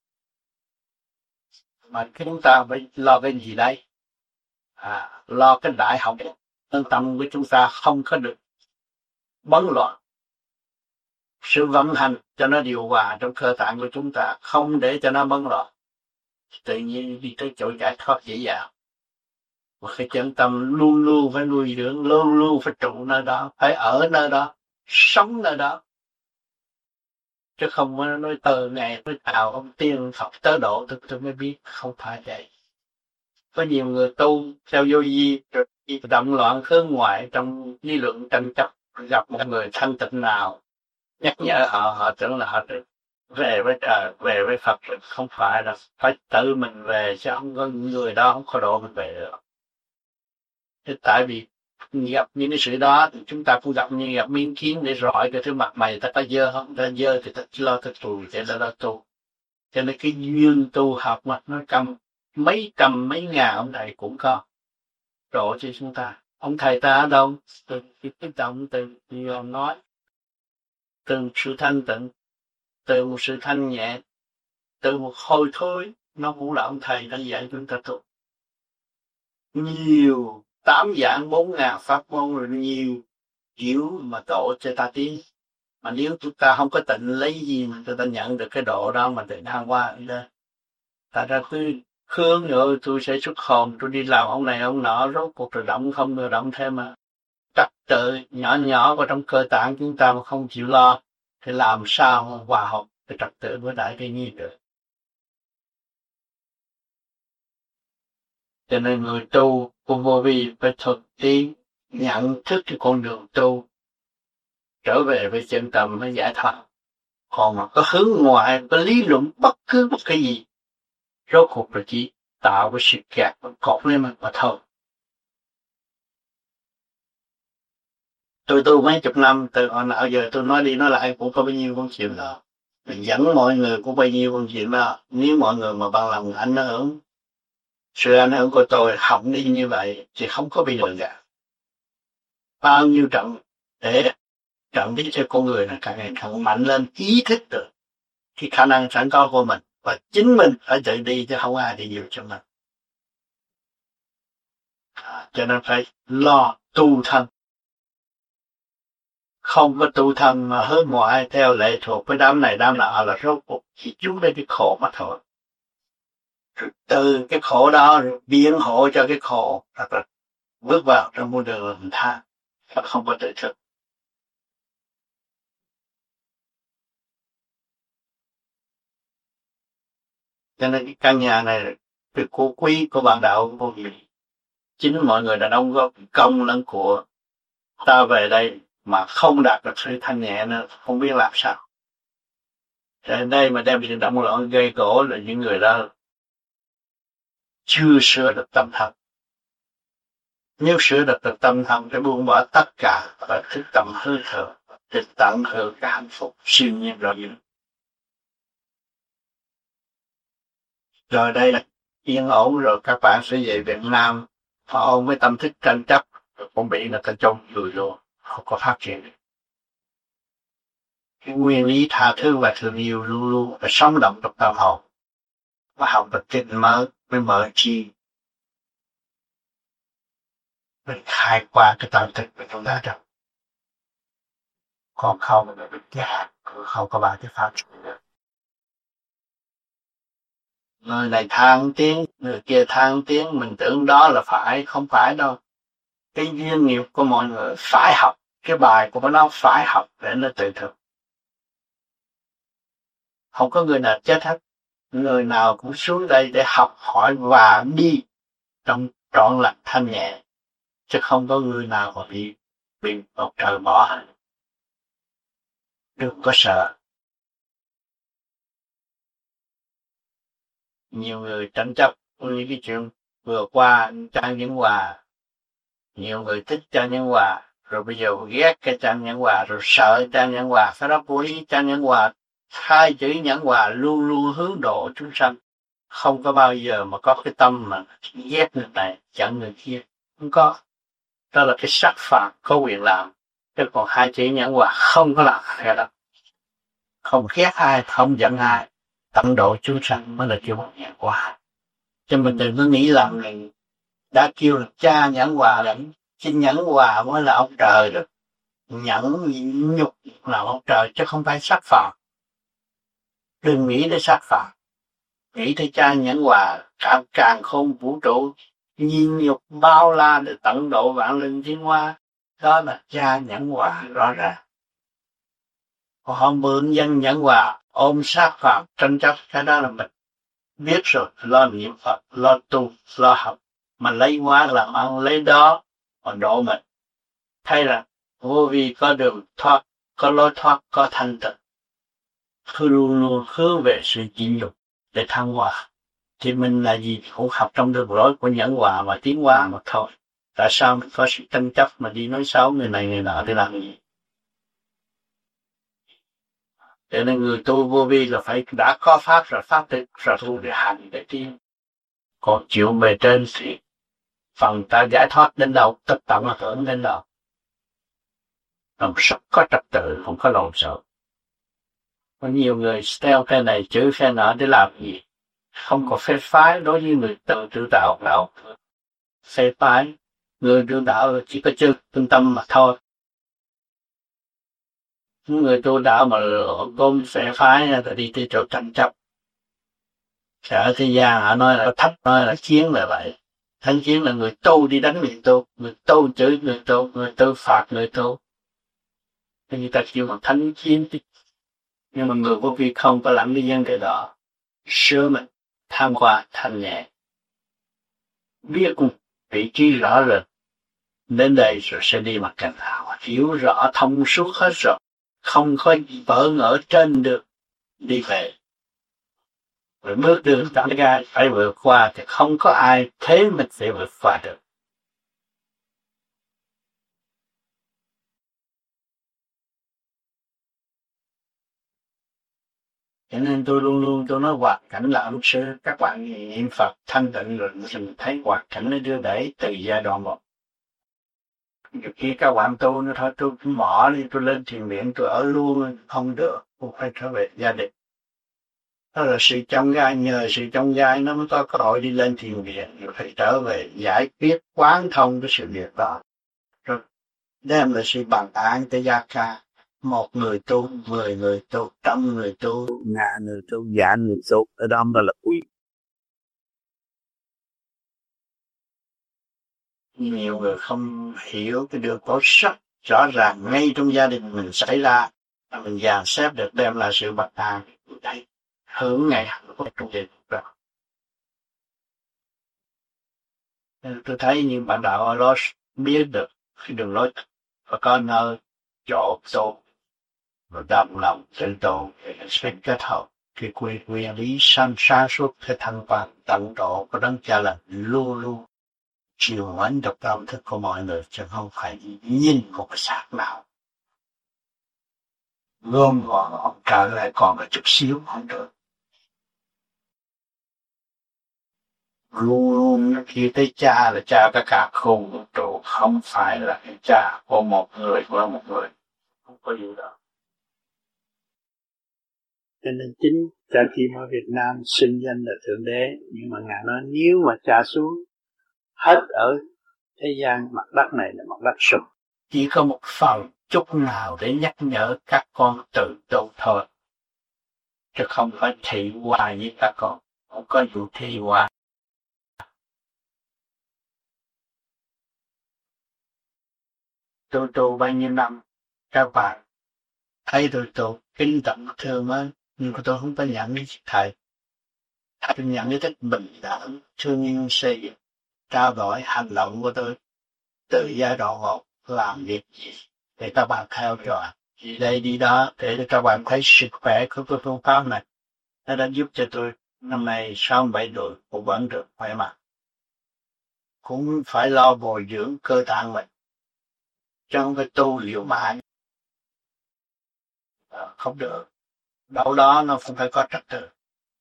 Mà chúng ta phải lo cái gì đây? Lo cái đại học nên tâm của chúng ta không có được bấn loạn. Sự vận hành cho nó điều hòa trong cơ tạng của chúng ta, không để cho nó bấn loạn. Tự nhiên đi tới chỗ giải thoát dễ dàng. Mà cái chân tâm luôn luôn phải nuôi dưỡng, luôn luôn phải trụ nơi đó, phải ở nơi đó, sống nơi đó. Chứ không có nói ngày nói chào ông tiên Phật tới độ tôi mới biết, không phải vậy. Có nhiều người tu theo vô vi rồi động loạn hướng ngoại trong lý luận tranh chấp, gặp một người thanh tịnh nào nhắc nhở họ tưởng là họ về với trời, về với Phật. Không phải là phải tự mình về, chứ không có người đó không có độ mình về được. Thế tại vì gặp những cái sự đó thì chúng ta cũng gặp miếng kiến để rọi cái thứ mặt mày ta có dơ không? Ta dơ thì ta lo ta tù để ta tu. Cho nên cái duyên tu học mà nó cầm mấy trăm mấy ngàn ông thầy cũng có độ cho chúng ta. Ông thầy ta ở đâu? Từ cái động, từ nhiều nói, từ sự thanh tịnh, từ một sự thanh nhẹ, từ một hồi thôi, nó cũng là ông thầy đang dạy chúng ta tu. Nhiều 8 dạng 4.000 pháp môn, rồi nhiều kiểu mà độ cho ta tiến. Mà nếu chúng ta không có tịnh, lấy gì mà ta nhận được cái độ đó mà tự thăng qua lên. Ta ra cứ hướng nữa tôi sẽ xuất hồn, tôi đi làm ông này ông nọ, rốt cuộc rồi động không được động thêm mà. Trật tự nhỏ vào trong cơ tạng chúng ta mà không chịu lo, thì làm sao hòa hợp cái trật tự với đại cái nhi được. Cho nên người tu của vô vi phải thực tiến, nhận thức cái con đường tu, trở về với chân tâm mới giải thoát. Còn mà có hướng ngoại, có lý luận bất cứ một cái gì, rốt cuộc là chỉ tạo cái sự kẹt cột lên mà thôi. Tôi tu mấy chục năm, từ hồi nào giờ tôi nói đi nói lại cũng có bao nhiêu con chuyện đó. Mình dẫn mọi người cũng bao nhiêu con chuyện đó. Nếu mọi người mà bằng lòng ảnh hưởng, sự ảnh hưởng của tôi hỏng đi như vậy thì không có bây giờ cả. Bao nhiêu trận để trận đi cho con người là càng ngày càng mạnh lên, ý thức được cái khả năng sẵn có của mình, và chính mình phải tự đi chứ không ai đi giúp cho mình. Cho nên phải lo tu thân. Không có tu thân mà hướng ngoại theo lệ thuộc với đám này đám nọ là rốt cuộc chỉ chúng đến cái khổ mà thôi. Rồi từ cái khổ đó rồi biện hộ cho cái khổ, rồi bước vào trong môi trường làm tha, không có tự thức. Cho nên cái căn nhà này cái cô quý của bạn đạo vô gì, chính mọi người đã đóng góp công lẫn của ta về đây mà không đạt được sự thanh nhẹ nữa, không biết làm sao. Ở đây mà đem sự động loạn gây gỗ là những người đó chưa sửa được tâm thân. Nếu sửa được tâm thân thì buông bỏ tất cả và thức tâm hơi thở để tận hưởng cái hạnh phúc siêu nhiên rõ ràng. Rồi đây là yên ổn rồi, các bạn sẽ về Việt Nam họ ôm với tâm thức tranh chấp, cũng bị người ta chôn vùi luôn, không có phát triển được. Cái nguyên lý tha thứ và thương yêu luôn luôn phải sống động trong tâm hồn, và học được kinh mới mở chi, mình khai qua cái tâm thức của chúng ta được. Còn không là bị gạt, không có bao giờ phát triển được. Người này than tiếng, người kia than tiếng, mình tưởng đó là phải, không phải đâu. Cái duyên nghiệp của mọi người phải học, cái bài của nó phải học để nó tự thực. Không có người nào chết hết, người nào cũng xuống đây để học hỏi và đi trong trọn lành thanh nhẹ, chứ không có người nào mà bị một trời bỏ hết. Đừng có sợ. Nhiều người tranh chấp với cái chuyện vừa qua Trang Nhân Hòa, nhiều người thích Trang Nhân Hòa, rồi bây giờ ghét cái Trang Nhân Hòa, rồi sợ Trang Nhân Hòa, phải đó vô lý. Trang Nhân Hòa, hai chữ Nhân Hòa luôn luôn hướng độ chúng sanh, không có bao giờ mà có cái tâm mà ghét người này giận người kia, không có. Đó là cái sắc phạm có quyền làm, chứ còn hai chữ Nhân Hòa không có làm cái đó, không ghét ai, không giận ai, tận độ chúng sanh mới là kêu Nhân Hòa. Cho mình đừng có nghĩ rằng mình đã kêu là cha Nhân Hòa lẫn xin Nhân Hòa mới là ông trời được. Nhẫn nhục là ông trời chứ không phải sát phạm. Đừng nghĩ đến sát phạm, nghĩ tới cha Nhân Hòa, càng không vũ trụ nhiên nhục bao la để tận độ vạn linh tiến hóa, đó là cha Nhân Hòa rõ ràng. Còn họ mượn danh Nhân Hòa ôm sát phạm tranh chấp, cái đó là mình biết rồi, lo niệm Phật, lo tu, lo học, mà lấy hóa làm ăn, lấy đó mà độ mình. Thay là vô vi có đường thoát, có lối thoát, có thanh tịnh, luôn luôn hướng về sự chịu nhục để thăng hoa. Thì mình là gì cũng học trong đường lối của Nhân Hòa mà tiến hóa mà thôi. Tại sao mình có sự tranh chấp mà đi nói xấu người này người nọ để làm gì? Cho nên người tu vô vi là phải đã có pháp rồi, pháp được rồi tu để hành để tiến. Còn chịu bề trên thì phần ta giải thoát đến đâu, tất tận là hưởng đến đâu. Làm rất có trật tự, không có lộn xộn. Có nhiều người theo cái này chữ cái nọ để làm gì? Không có phép phái đối với người tự đạo nào. Phép phái, người tự đạo chỉ có chữ trung tâm mà thôi. Người tu đạo mà gom phép phái là đi tới chỗ tranh chấp. Ở thế gian họ nói là thấp, nói là chiến là vậy. Thánh chiến là người tu đi đánh người tu chửi người tu phạt người tu. Người ta kêu bằng thánh chiến. Nhưng mà người vô vi không có lãnh đi dân cái đó. Sửa mình, tham qua, thanh nhẹ. Biết vị trí rõ rệt. Đến đây rồi sẽ đi mặt cảnh hào. Hiểu rõ thông suốt hết rồi. không có bỡ ngỡ trên được đi về. Rồi bước đường trở ra phải vượt qua thì không có ai thế mình sẽ vượt qua được. Cho nên tôi luôn luôn tôi nói hoạt cảnh là ân sư, các bạn niệm Phật thanh tịnh rồi mình thấy hoạt cảnh nó đưa đẩy từ giai đoạn một. Nhiều khi các bạn tu nó thôi tôi mỏ đi, tôi lên thiền viện tôi ở luôn không được, tôi phải trở về gia đình. Đó là sự trong gai, nhờ sự trong gai nó mới có cơ hội đi lên thiền viện, rồi phải trở về giải quyết quán thông cái sự việc đó. Rồi đem lại sự bằng an tới gia ca. Một người tu, 10 người tu, 100 người tu, 1000 người tu, vạn người tu, ở đó là quý. Nhiều người không hiểu cái điều có rất rõ ràng ngay trong gia đình mình xảy ra, mà mình dàn xếp được đem lại sự bằng an. Đấy, hưởng ngày hạnh phúc trong gia đình đó. Tôi thấy những bạn đạo ở đó biết được cái đường lối và có nơi chỗ tu và đầm lòng tự tu sẽ kết hợp cái quyền lý sáng suốt cái thanh quan tận độ của đấng cha lành luôn luôn chiều mến được tâm thức của mọi người, chứ không phải nhìn một cái xác nào gom gọn ông trở lại còn một chút xíu không được. Luôn luôn khi tới cha là cha tất cả không vũ trụ, không phải là cái cha của một người, không có gì đó. Cho nên chính cha Kim ở Việt Nam xưng danh là Thượng Đế, nhưng mà Ngài nói nếu mà cha xuống hết ở thế gian mặt đất này là mặt đất sụp, chỉ có một phần chút nào để nhắc nhở các con tự tu thôi, chứ không phải thị hòa với các con, không có vụ thị hòa. Tôi tu bao nhiêu năm, các bạn thấy tôi tu kính trọng thương á, nhưng mà tôi không có nhận cái thầy. Thầy nhận cái thích bình đẳng, thương yêu xây dựng, trao đổi hành động của tôi từ giai đoạn 1 làm việc gì để các bạn theo dõi, đi đây đi đó để các bạn thấy sức khỏe của cái phương pháp này. Nó đã giúp cho tôi năm nay 67 tuổi cũng vẫn được khỏe mạnh. Cũng phải lo bồi dưỡng cơ tạng mình, chứ không phải tu liệu mãi. Không được. Đâu đó nó không phải có trật tự.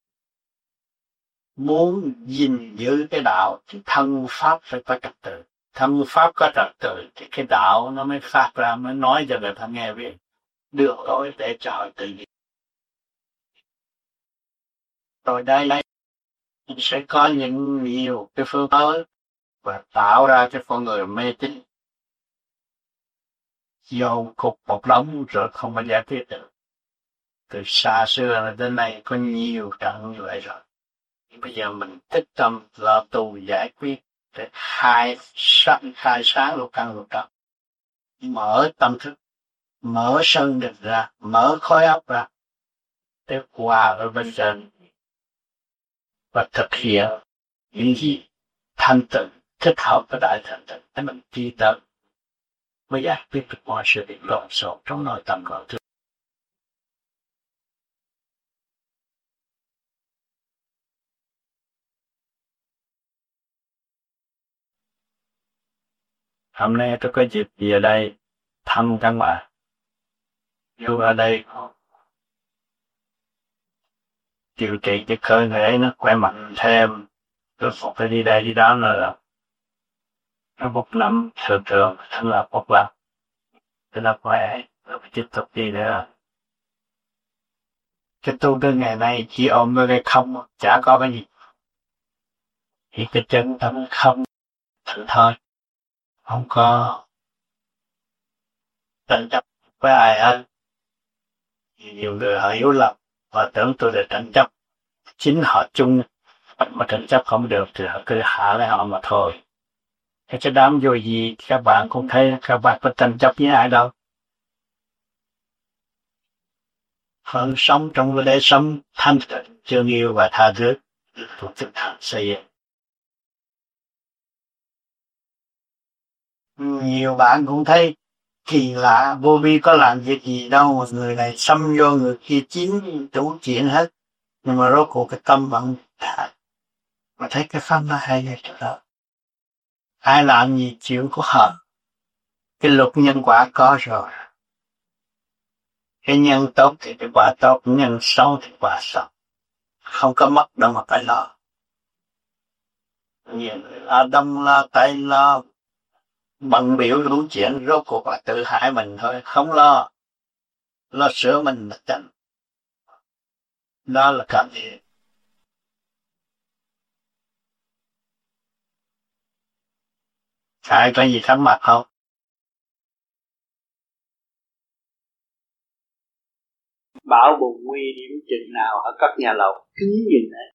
Muốn gìn giữ cái đạo thì thân pháp phải có trật tự. Thân pháp có trật tự thì cái đạo nó mới phát ra, mới nói cho người ta nghe về đường lối để cho họ tự nhiên. Rồi đây sẽ có những nhiều cái phương pháp và tạo ra cái con người mê tín, dồn cục một đống rồi không bao giải quyết được. Từ xa xưa đến nay có nhiều trận như vậy rồi. Bây giờ mình tích tâm lo tu giải quyết để khai sáng lục căn lục trần, mở tâm thức, mở sân được ra, mở khối óc ra để qua ở bên trên và thực hiện những gì thanh tịnh thích hợp với đại thanh tịnh để mình đi tới mới giải quyết được mọi sự việc lộn xộn trong nội tâm của chúng. Hôm nay tôi có dịp gì ở đây thăm các bạn. Dù ở đây điều trị cho cơ thể nó khỏe mạnh thêm, tôi không phải đi đây đi đó nữa. Nó một năm thường thành lập một lần, tôi là khỏe, tôi phải tiếp tục đi nữa. Cái tu tới ngày nay chỉ ôm cái không, chả có cái gì. Chỉ cái chân tâm không thử thôi, không có tranh chấp với ai hết. Nhiều người họ hiểu lầm và tưởng tôi là tranh chấp, chính họ chung mà tranh chấp không được thì họ cứ hạ lại họ mà thôi. Cái đám vô gì các bạn cũng thấy các bạn có tranh chấp với ai đâu. Hơn sống trong cái đời sống thanh tịnh, thương yêu và tha thứ thuộc thực hành xây dựng. Nhiều bạn cũng thấy Kỳ lạ, vô vi có làm việc gì đâu mà người này xâm vô người kia chiếm chủ chuyện hết. Nhưng mà rốt cuộc cái tâm vẫn thả. Mà thấy cái pháp nó hay vậy đó. Ai làm gì chịu có hợp. Cái luật nhân quả có rồi. Cái nhân tốt thì cái quả tốt, nhân xấu thì quả xấu. Không có mất đâu mà phải lo. Nhiều người lo đông lo tây lo, bận biểu đủ chuyện, rốt cuộc là tự hại mình thôi, không lo. Lo sửa mình là chánh. Đó là cảm gì. Ai có gì thắc mắc không? Bảo bùng nguy điểm chừng nào ở các nhà lầu cứng như thế.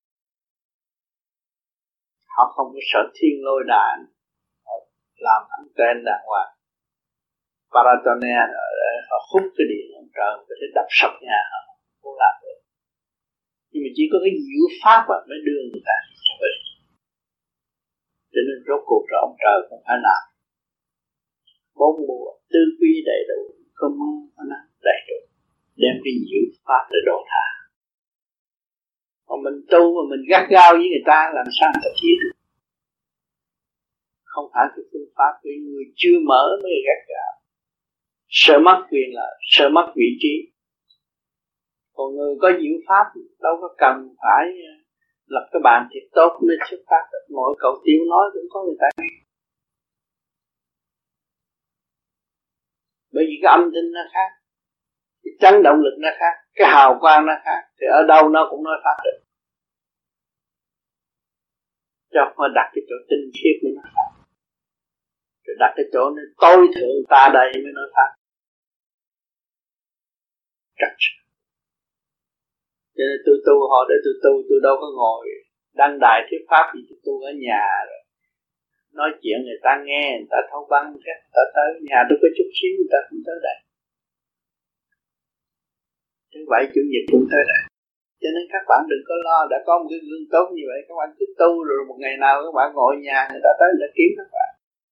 Họ không có sợ thiên lôi đạn, họ làm anten đàng hoàng. Paratoner họ hút cái điện ông trời có thể đập sập nhà họ, không làm được. Nhưng mà chỉ có cái diệu pháp mới đưa người ta trở về. Cho nên rốt cuộc rồi ông trời không phải làm. 4 mùa tư quy đầy đủ, không mưa có nắng đầy đủ, đem cái diệu pháp để độ tha. Còn mình tu mà mình gắt gao với người ta làm sao người ta chia được. Không phải cái phương pháp của người chưa mở mới gắt gao. Sợ mất quyền lợi, sợ mất vị trí. Còn người có diệu pháp đâu có cần phải lập cái bàn thiệt tốt mới xuất phát được. Mỗi cậu tiếng nói cũng có người ta nghe. Bởi vì cái âm thanh nó khác, cái chấn động lực nó khác, cái hào quang nó khác, thì ở đâu nó cũng nói phát được. Cho mà đặt cái chỗ tinh khiết mới nói phát. Rồi đặt cái chỗ nên tối thượng ta đây mới nói phát. Chắc. Cho nên tôi tu họ để tôi tu, tôi đâu có ngồi đăng đài thuyết pháp gì, tôi tu ở nhà rồi nói chuyện người ta nghe, người ta thâu băng, người ta tới nhà tôi có chút xíu, người ta không tới đây. Thứ Bảy Chủ nhật cũng tới đây. Cho nên các bạn đừng có lo, đã có một cái gương tốt như vậy, các bạn cứ tu rồi một ngày nào các bạn ngồi nhà người ta tới người ta kiếm các bạn.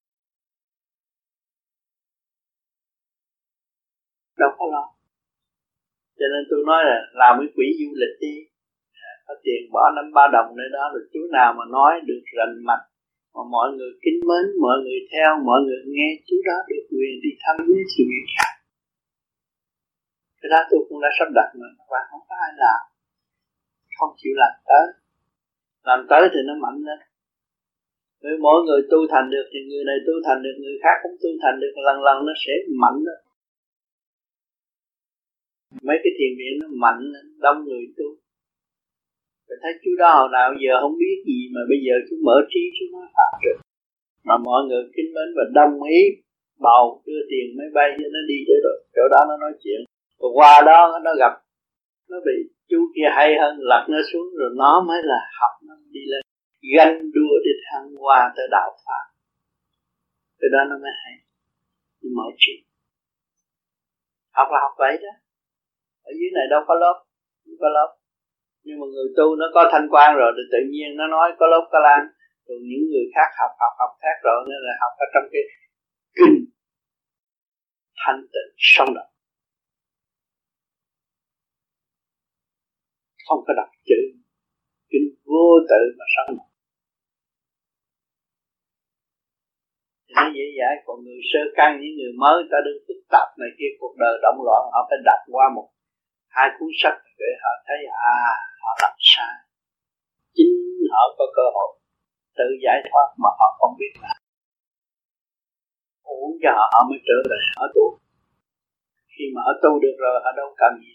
Đâu có lo. Cho nên tôi nói là làm cái quỹ du lịch đi, có tiền bỏ 5-3 đồng nơi đó, rồi chú nào mà nói được rành mạch, mà mọi người kính mến, mọi người theo, mọi người nghe, chú đó được quyền đi thăm những sự việc khác. Cái đó tôi cũng đã sắp đặt mà các bạn không có ai làm, không chịu làm tới thì nó mạnh lên. Nếu mỗi người tu thành được thì người này tu thành được, người khác cũng tu thành được, lần lần nó sẽ mạnh lên. Mấy cái thiền viện nó mạnh lên, đông người tu. Rồi thấy chú đó hồi nào giờ không biết gì mà bây giờ chú mở trí chú nói pháp được. Mà mọi người kính mến và đồng ý bầu đưa tiền máy bay cho nó đi chỗ đó nó nói chuyện. Rồi qua đó nó gặp, nó bị chú kia hay hơn, lật nó xuống rồi nó mới là học, nó đi lên ganh đua để thăng hoa tới đạo pháp. Từ đó nó mới hay, nó mở trí. Học là học vậy đó. Ở dưới này đâu có lớp, không có lớp. Nhưng mà người tu nó có thanh quan rồi thì tự nhiên nó nói có lớp có lan. Rồi những người khác học khác rồi, nên là học ở trong cái kinh thanh tịnh sống động. Không có đọc chữ, kinh vô tự mà sống động. Thì nó dễ dãi. Còn người sơ căn, những người mới ta đừng phức tạp này kia, cuộc đời động loạn, họ phải đặt qua 1-2 cuốn sách để họ thấy họ làm sai. Chính họ có cơ hội tự giải thoát mà họ không biết làm. Uống cho họ mới trở về họ tu. Khi mà họ tu được rồi họ đâu cần gì.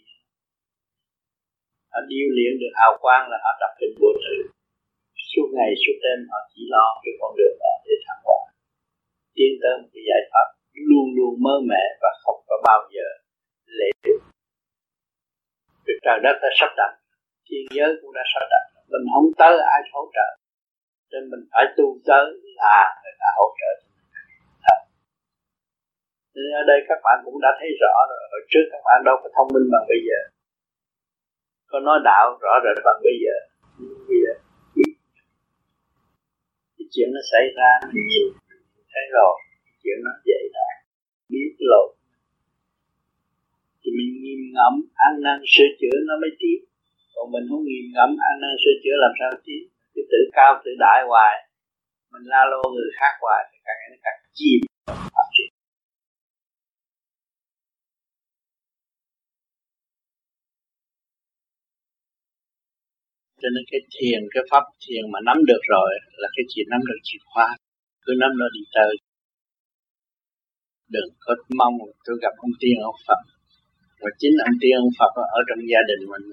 Họ điêu luyện được hào quang là họ tập kinh vô tự. Suốt ngày suốt đêm họ chỉ lo cái con đường đó để thăng hoa, tiến tới một cái giải thoát luôn luôn mới mẻ và không có bao giờ lệ được. Việc trời đất đã sắp đặt, thiên giới cũng đã sắp đặt, mình không tới ai hỗ trợ, nên mình phải tu tới là người ta hỗ trợ. Nên ở đây các bạn cũng đã thấy rõ rồi, hồi trước các bạn đâu có thông minh bằng bây giờ, có nói đạo rõ rệt bằng bây giờ. Bây giờ cái chuyện nó xảy ra mình nhìn thấy rồi, chuyện nó vậy đó, biết lộ ngẫm ăn năn sửa chữa nó mới tiến. Còn mình không nghiền ngẫm ăn năn sửa chữa làm sao tiến? Cứ tự cao tự đại hoài, mình la lô người khác hoài thì càng ngày nó càng chìm phát triển. Cho nên cái thiền, cái pháp thiền mà nắm được rồi là cái chuyện nắm được chìa khóa, cứ nắm nó đi tới. Đừng có mong tôi gặp ông tiên ông Phật, và chính ông tiên ông Phật ở trong gia đình mình,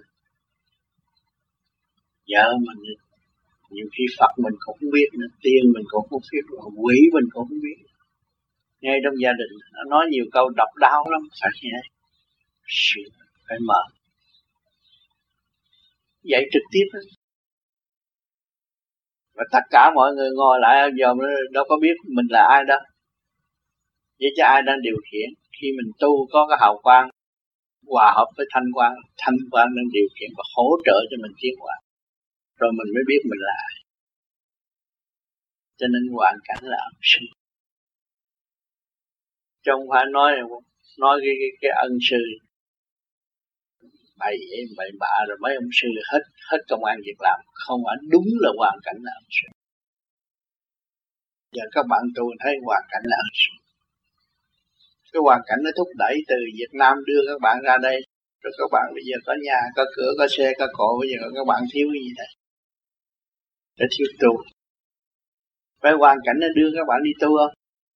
vợ mình, nhiều khi Phật mình cũng không biết nữa, tiên mình cũng không biết, quỷ mình cũng không biết. Ngay trong gia đình nó nói nhiều câu độc đáo lắm, phải nghe, phải mở, dạy trực tiếp đó. Và tất cả mọi người ngồi lại giờ đâu có biết mình là ai đâu, vậy chứ ai đang điều khiển. Khi mình tu có cái hào quang hòa hợp với thanh quang đang điều khiển và hỗ trợ cho mình tiến hóa, rồi mình mới biết mình là ai. Cho nên hoàn cảnh là ân sư, chứ không phải nói cái ân sư bậy bạ rồi mấy ông sư hết công ăn việc làm. Không phải, đúng là hoàn cảnh là ân sư. Giờ các bạn tu thấy hoàn cảnh là ân sư. Cái hoàn cảnh nó thúc đẩy từ Việt Nam đưa các bạn ra đây, rồi các bạn bây giờ có nhà, có cửa, có xe, có cộ, bây giờ các bạn thiếu cái gì đây? Để thiếu tu. Phải hoàn cảnh nó đưa các bạn đi tu không?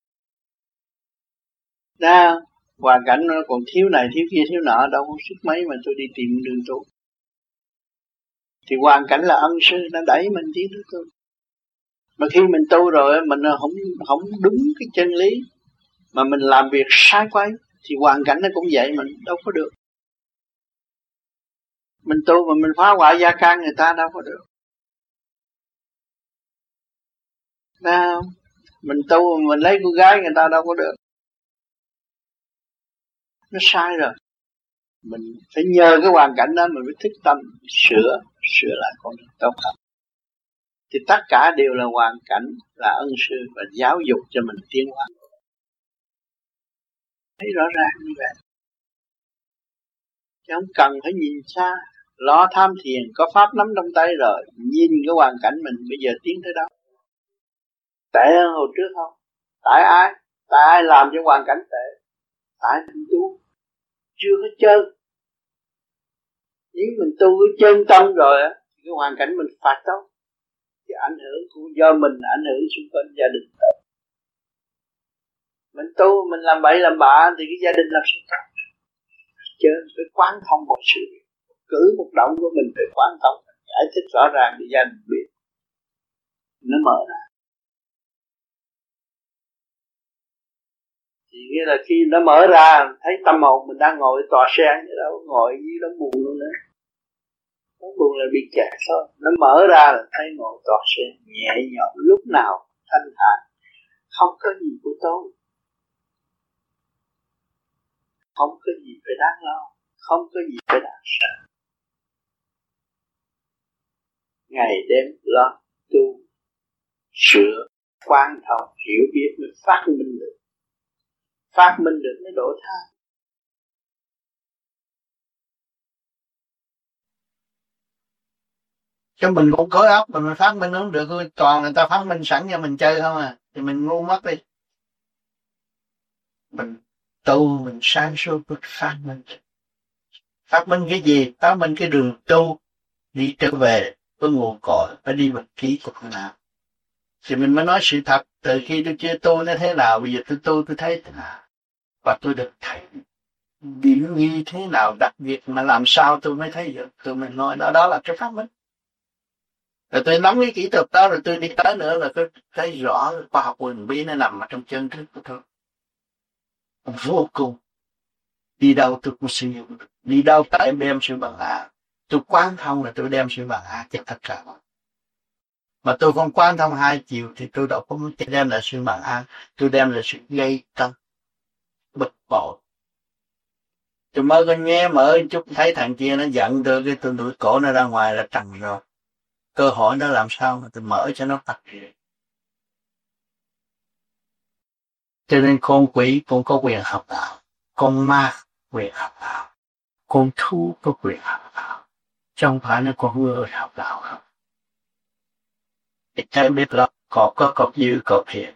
Đó, hoàn cảnh nó còn thiếu này, thiếu kia, thiếu nọ, đâu có sức mấy mà tôi đi tìm đường tu. Thì hoàn cảnh là ân sư, nó đẩy mình tiến tới tu. Mà khi mình tu rồi, mình không đúng cái chân lý, mà mình làm việc sai quay, thì hoàn cảnh nó cũng vậy, mình đâu có được. Mình tu mà mình phá hoại gia can người ta đâu có được. Nào, mình tu mà mình lấy cô gái người ta đâu có được. Nó sai rồi. Mình phải nhờ cái hoàn cảnh đó mình mới thức tâm sửa lại con đường tốt hơn. Thì tất cả đều là hoàn cảnh, là ân sư và giáo dục cho mình tiến hóa. Thấy rõ ràng như vậy. Chứ không cần phải nhìn xa. Lo tham thiền, có pháp nắm trong tay rồi, nhìn cái hoàn cảnh mình bây giờ tiến tới đâu. Tệ hơn hồi trước không? Tại ai? Tại ai làm cho hoàn cảnh tệ? Tại mình tu chưa có chân. Nếu mình tu cái chân tâm rồi á, cái hoàn cảnh mình phạt đâu. Thì ảnh hưởng cũng do mình, ảnh hưởng xung quanh gia đình. Mình tu, mình làm bậy làm bạ thì cái gia đình làm sao tốt. Chứ phải quán thông mọi sự. Cử một động của mình phải quán thông, giải thích rõ ràng để gia đình biết. Nó mở ra. Thì nghĩa là khi nó mở ra, thấy tâm hồn mình đang ngồi tòa sen, đâu ngồi dưới đống buồn luôn nữa. Đống buồn là bị kẹt thôi. Nó mở ra là thấy ngồi tòa sen, nhẹ nhõm, lúc nào thanh thản. Không có gì của tôi. Không có gì phải đáng lo. Không có gì phải đáng sợ. Ngày đêm lo tu sửa quan thông hiểu biết mới phát minh được. Phát minh được mới độ tha. Chứ mình cũng có óc mà mình phát minh không được, toàn người ta phát minh sẵn cho mình chơi không à, thì mình ngu mất đi. Mình tu mình sáng suốt mình phát minh. Phát minh cái gì? Phát minh cái đường tu đi trở về với nguồn cội, phải đi bằng trí của con nào. Thì mình mới nói sự thật. Từ khi tôi chưa tu nó thế nào, bây giờ tôi tu tôi thấy thế nào. Và tôi được thấy điểm nghi thế nào đặc biệt mà làm sao tôi mới thấy được. Tôi mới nói đó là cái pháp minh. Rồi tôi nắm cái kỹ thuật đó rồi tôi đi tới nữa là tôi thấy rõ khoa học huyền bí nó nằm ở trong chân trước của tôi. Vô cùng. Đi đâu tôi cũng sử dụng được. Đi đâu tới em đem sự bằng hạ. Tôi quán thông là tôi đem sự bằng hạ cho tất cả. Mà tôi không quán thông hai chiều thì tôi đâu có đem lại sự bằng hạ. Tôi đem lại sự gây cân. Bực bội. Tôi mới có nghe mở chút thấy thằng kia nó giận tôi đuổi cổ nó ra ngoài là trần rồi. Cơ hội đó làm sao mà tôi mở cho nó phát triển. Cho nên con quỷ cũng có quyền học đạo. Con ma quyền học đạo. con thú có quyền học đạo, chứ không phải là con người học đạo không. Thì cha biết là có dữ có thiện,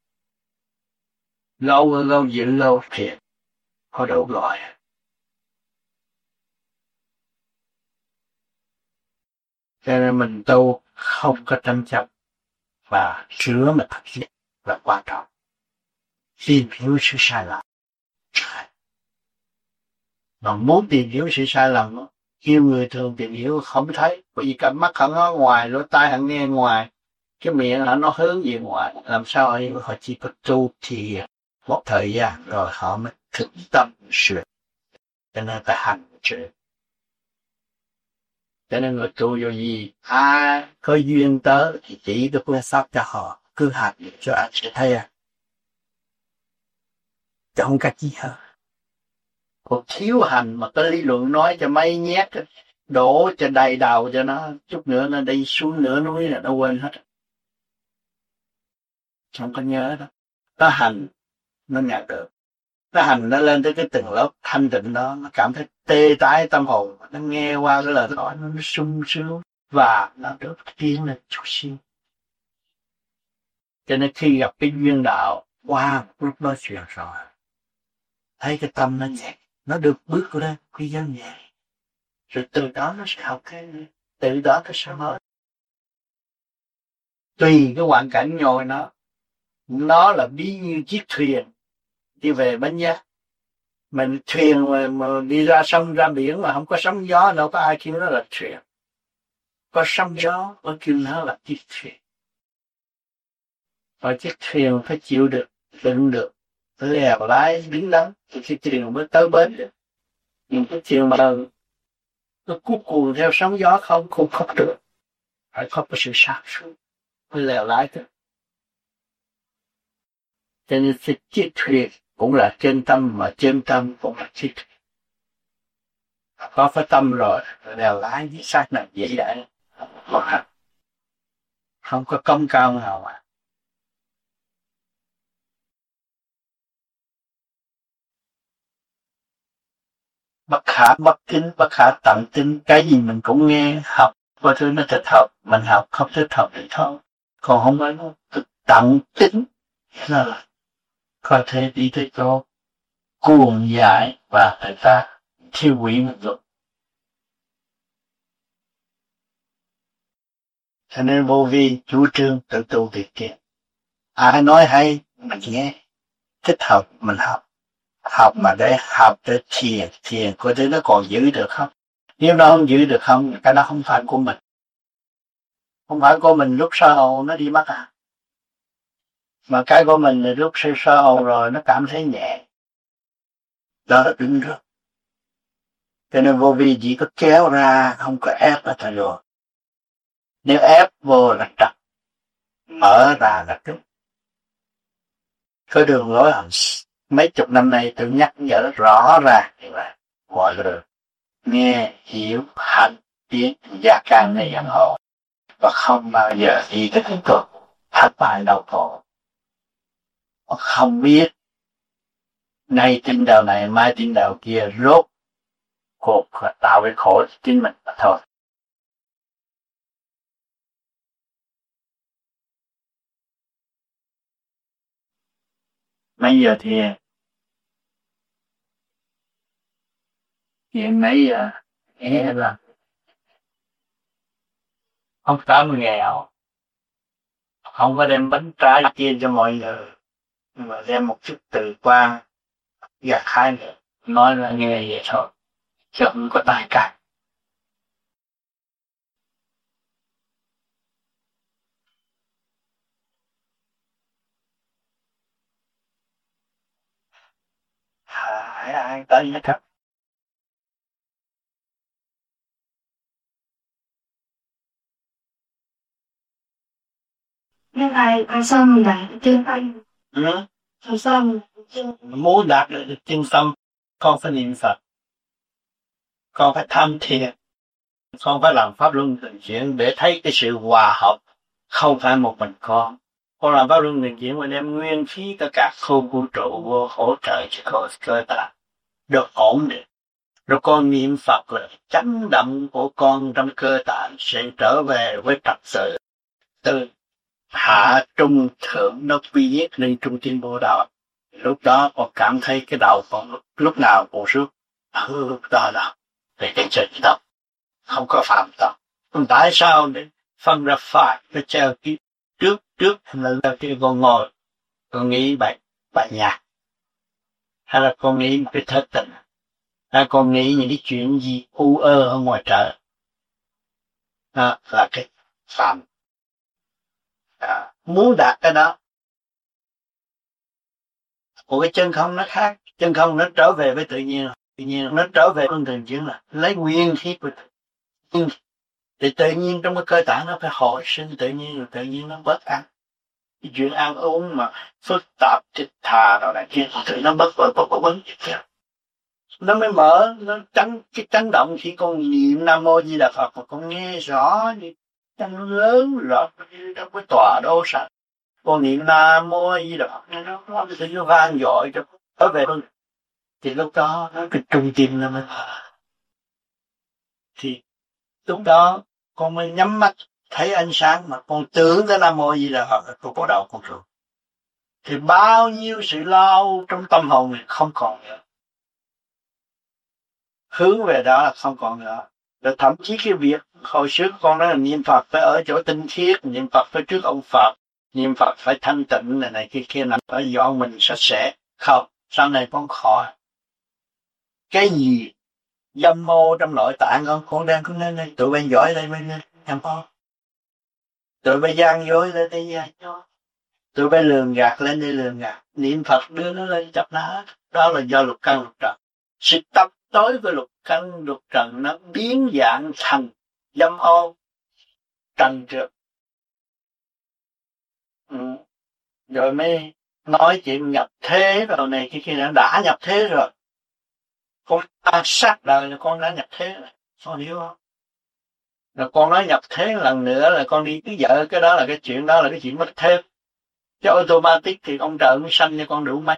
lâu dữ lâu thiện, có đủ loại. Cho nên mình tu không có tranh chấp và sửa mình thật sự là quan trọng. Tìm hiểu sự sai lầm. Mà muốn tìm hiểu sự sai lầm, nhiều người thường tìm hiểu không thấy, bởi vì cặp mắt họ ngó ngoài, lỗ tai họ nghe ngoài, cái miệng họ nó hướng về ngoài, làm sao họ chỉ có tu thì một thời gian rồi họ mới thực tâm sửa. Cho nên phải hành sửa. Cho nên người tu vô gì, ai có duyên tới thì chỉ được phương pháp cho họ, cứ hành cho anh sẽ thấy à. Chứ không có chi hơn. Còn thiếu hành mà cái lý luận nói cho mấy nhét, đổ cho đầy đầu cho nó, chút nữa nó đi xuống nửa núi là nó quên hết. Không có nhớ đó. Nó hành, nó nhận được. Nó hành, nó lên tới cái từng lớp thanh tịnh đó, nó cảm thấy tê tái tâm hồn, nó nghe qua cái lời nói, nó sung sướng và nó được tiến lên chút xíu. Cho nên khi gặp cái duyên đạo, qua lúc nói chuyện rồi, thấy cái tâm nó nhẹ, nó được bước lên cái dân nhẹ. Rồi từ đó nó sẽ học cái, từ đó nó sẽ mới. Tùy cái hoàn cảnh nhồi nó là ví như chiếc thuyền đi về Bến Giác. Mình thuyền mà đi ra sông ra biển mà không có sóng gió, đâu có ai kêu nó là thuyền. Có sóng gió mới kêu nó là chiếc thuyền. Và chiếc thuyền phải chịu được, đựng được, lèo lái đứng đắn thì chiếc thuyền mới tới bến được. Nhưng cái thuyền mà nó cuốn cuồng theo sóng gió không được. Phải có cái sự sáng suốt mới lèo lái được. Cho nên chiếc thuyền cũng là trên tâm, mà trên tâm cũng là chiếc thuyền. Có phải tâm rồi, lèo lái với sát này dễ dãi. Không có công cao nào mà. Bất khả bất tín, bất khả tận tín, cái gì mình cũng nghe, học, có thứ nó thích hợp, mình học, không thích hợp thì thôi. Còn không phải nó tận tín, là có thể đi tới chỗ cuồng dại và người ta thiêu hủy mình luôn. Cho nên vô vi chủ trương tự tu việc kia. Ai nói hay mình nghe, thích hợp mình học. Học mà để học để thiền có thể nó còn giữ được không? Nếu nó không giữ được không, cái đó không phải của mình. Không phải của mình, lúc sơ hồn nó đi mất à. Mà cái của mình là lúc sơ hồn rồi nó cảm thấy nhẹ. Đó là đứng được. Cho nên vô vi chỉ có kéo ra, không có ép ở thành rồi. Nếu ép vô là trật, mở ra là trúng. Có đường lối mấy chục năm nay tôi nhắc nhở rõ ràng như vậy. Mọi người nghe, hiểu, hành, tiến, gia can này ăn hộ. Và không bao giờ đi tới cái cực thất bại đau khổ. Không biết nay tin đầu này, mai tin đầu kia, rốt cuộc tạo cái khổ chính mình mà thôi. Bây giờ thì hiện nay nghe là ông Tám nghèo, không có đem bánh trái chia cho mọi người, nhưng mà đem một chút từ quan gặt hai nữa, nói là nghe vậy thôi, chứ không có tài cả. Ai tới hết thật. Nhưng thầy, tại sao mình đạt được chân tâm? Tại sao muốn đạt được chân tâm, con phải niệm Phật, con phải tham thiền, con phải làm pháp luân thường chuyển để thấy cái sự hòa hợp, không phải một mình con. Con làm pháp luân thường chuyển mà đem nguyên khí tất cả khu vũ trụ vô hỗ trợ cho cơ ta được ổn định. Rồi con niệm Phật là chấn động của con trong cơ tạng sẽ trở về với trật tự. Từ hạ trung thượng nó quy nhất lên trung tim bộ đạo. Lúc đó con cảm thấy cái đầu con lúc nào cũng rước. Lúc đó là về cái chân tâm, không có phạm tâm. Tại sao để phân ra phải nó treo cái trước là cái con ngồi, con nghĩ bài nhạc, hay là con nghĩ một cái thất tình, hay con nghĩ những cái chuyện gì u ở ngoài trời, đó là cái phạm. Muốn đạt cái đó, của cái chân không nó khác. Chân không nó trở về với tự nhiên nó trở về con thường chuyển là lấy nguyên khí của tự nhiên. Thì tự nhiên trong cái cơ tạng nó phải hồi sinh tự nhiên, rồi tự nhiên nó bớt ăn. Cái chuyện ăn uống mà phức tạp thịt thà rồi này kia thì nó bớt nó mới mở, nó cái chấn động khi con niệm Nam Mô Di Đà Phật mà con nghe rõ thì nó lớn rõ trong cái tòa đô sạch. Con niệm Nam Mô Di Đà Phật nó tự nhiên vang dội cho trở về luôn. Thì lúc đó nó cái trung tim nó mới thì lúc đó con mới nhắm mắt thấy ánh sáng mà con tưởng tới Nam Mô Di Đà Phật là con có đầu con rồi. Thì bao nhiêu sự lo trong tâm hồn này không còn nữa. Hướng về đó là không còn nữa. Rồi thậm chí cái việc hồi trước con nói là niệm Phật phải ở chỗ tinh khiết, niệm Phật phải trước ông Phật, niệm Phật phải thanh tịnh này kia nằm ở do mình sạch sẽ. Không, sau này con khỏi. Cái gì dâm mô trong nội tạng con đang có nên tụi bên giỏi đây bên nhầm con. Tụi bên gian dối lên đây gian dối. Tụi bên lường gạt lên đây lường gạt. Niệm Phật đưa nó lên chấp nó hết. Đó là do lục căn lục trần. Sự tập tối với lục căn lục trần nó biến dạng thành dâm ô trần trượt. Rồi mới nói chuyện nhập thế rồi này khi đã nhập thế rồi. Con ta sát đời là con đã nhập thế rồi. Con hiểu không? Rồi con nói nhập thế lần nữa là con đi cưới vợ, cái đó là cái chuyện mất thêm. Chứ automatic thì ông trời mới sanh cho con đủ mấy.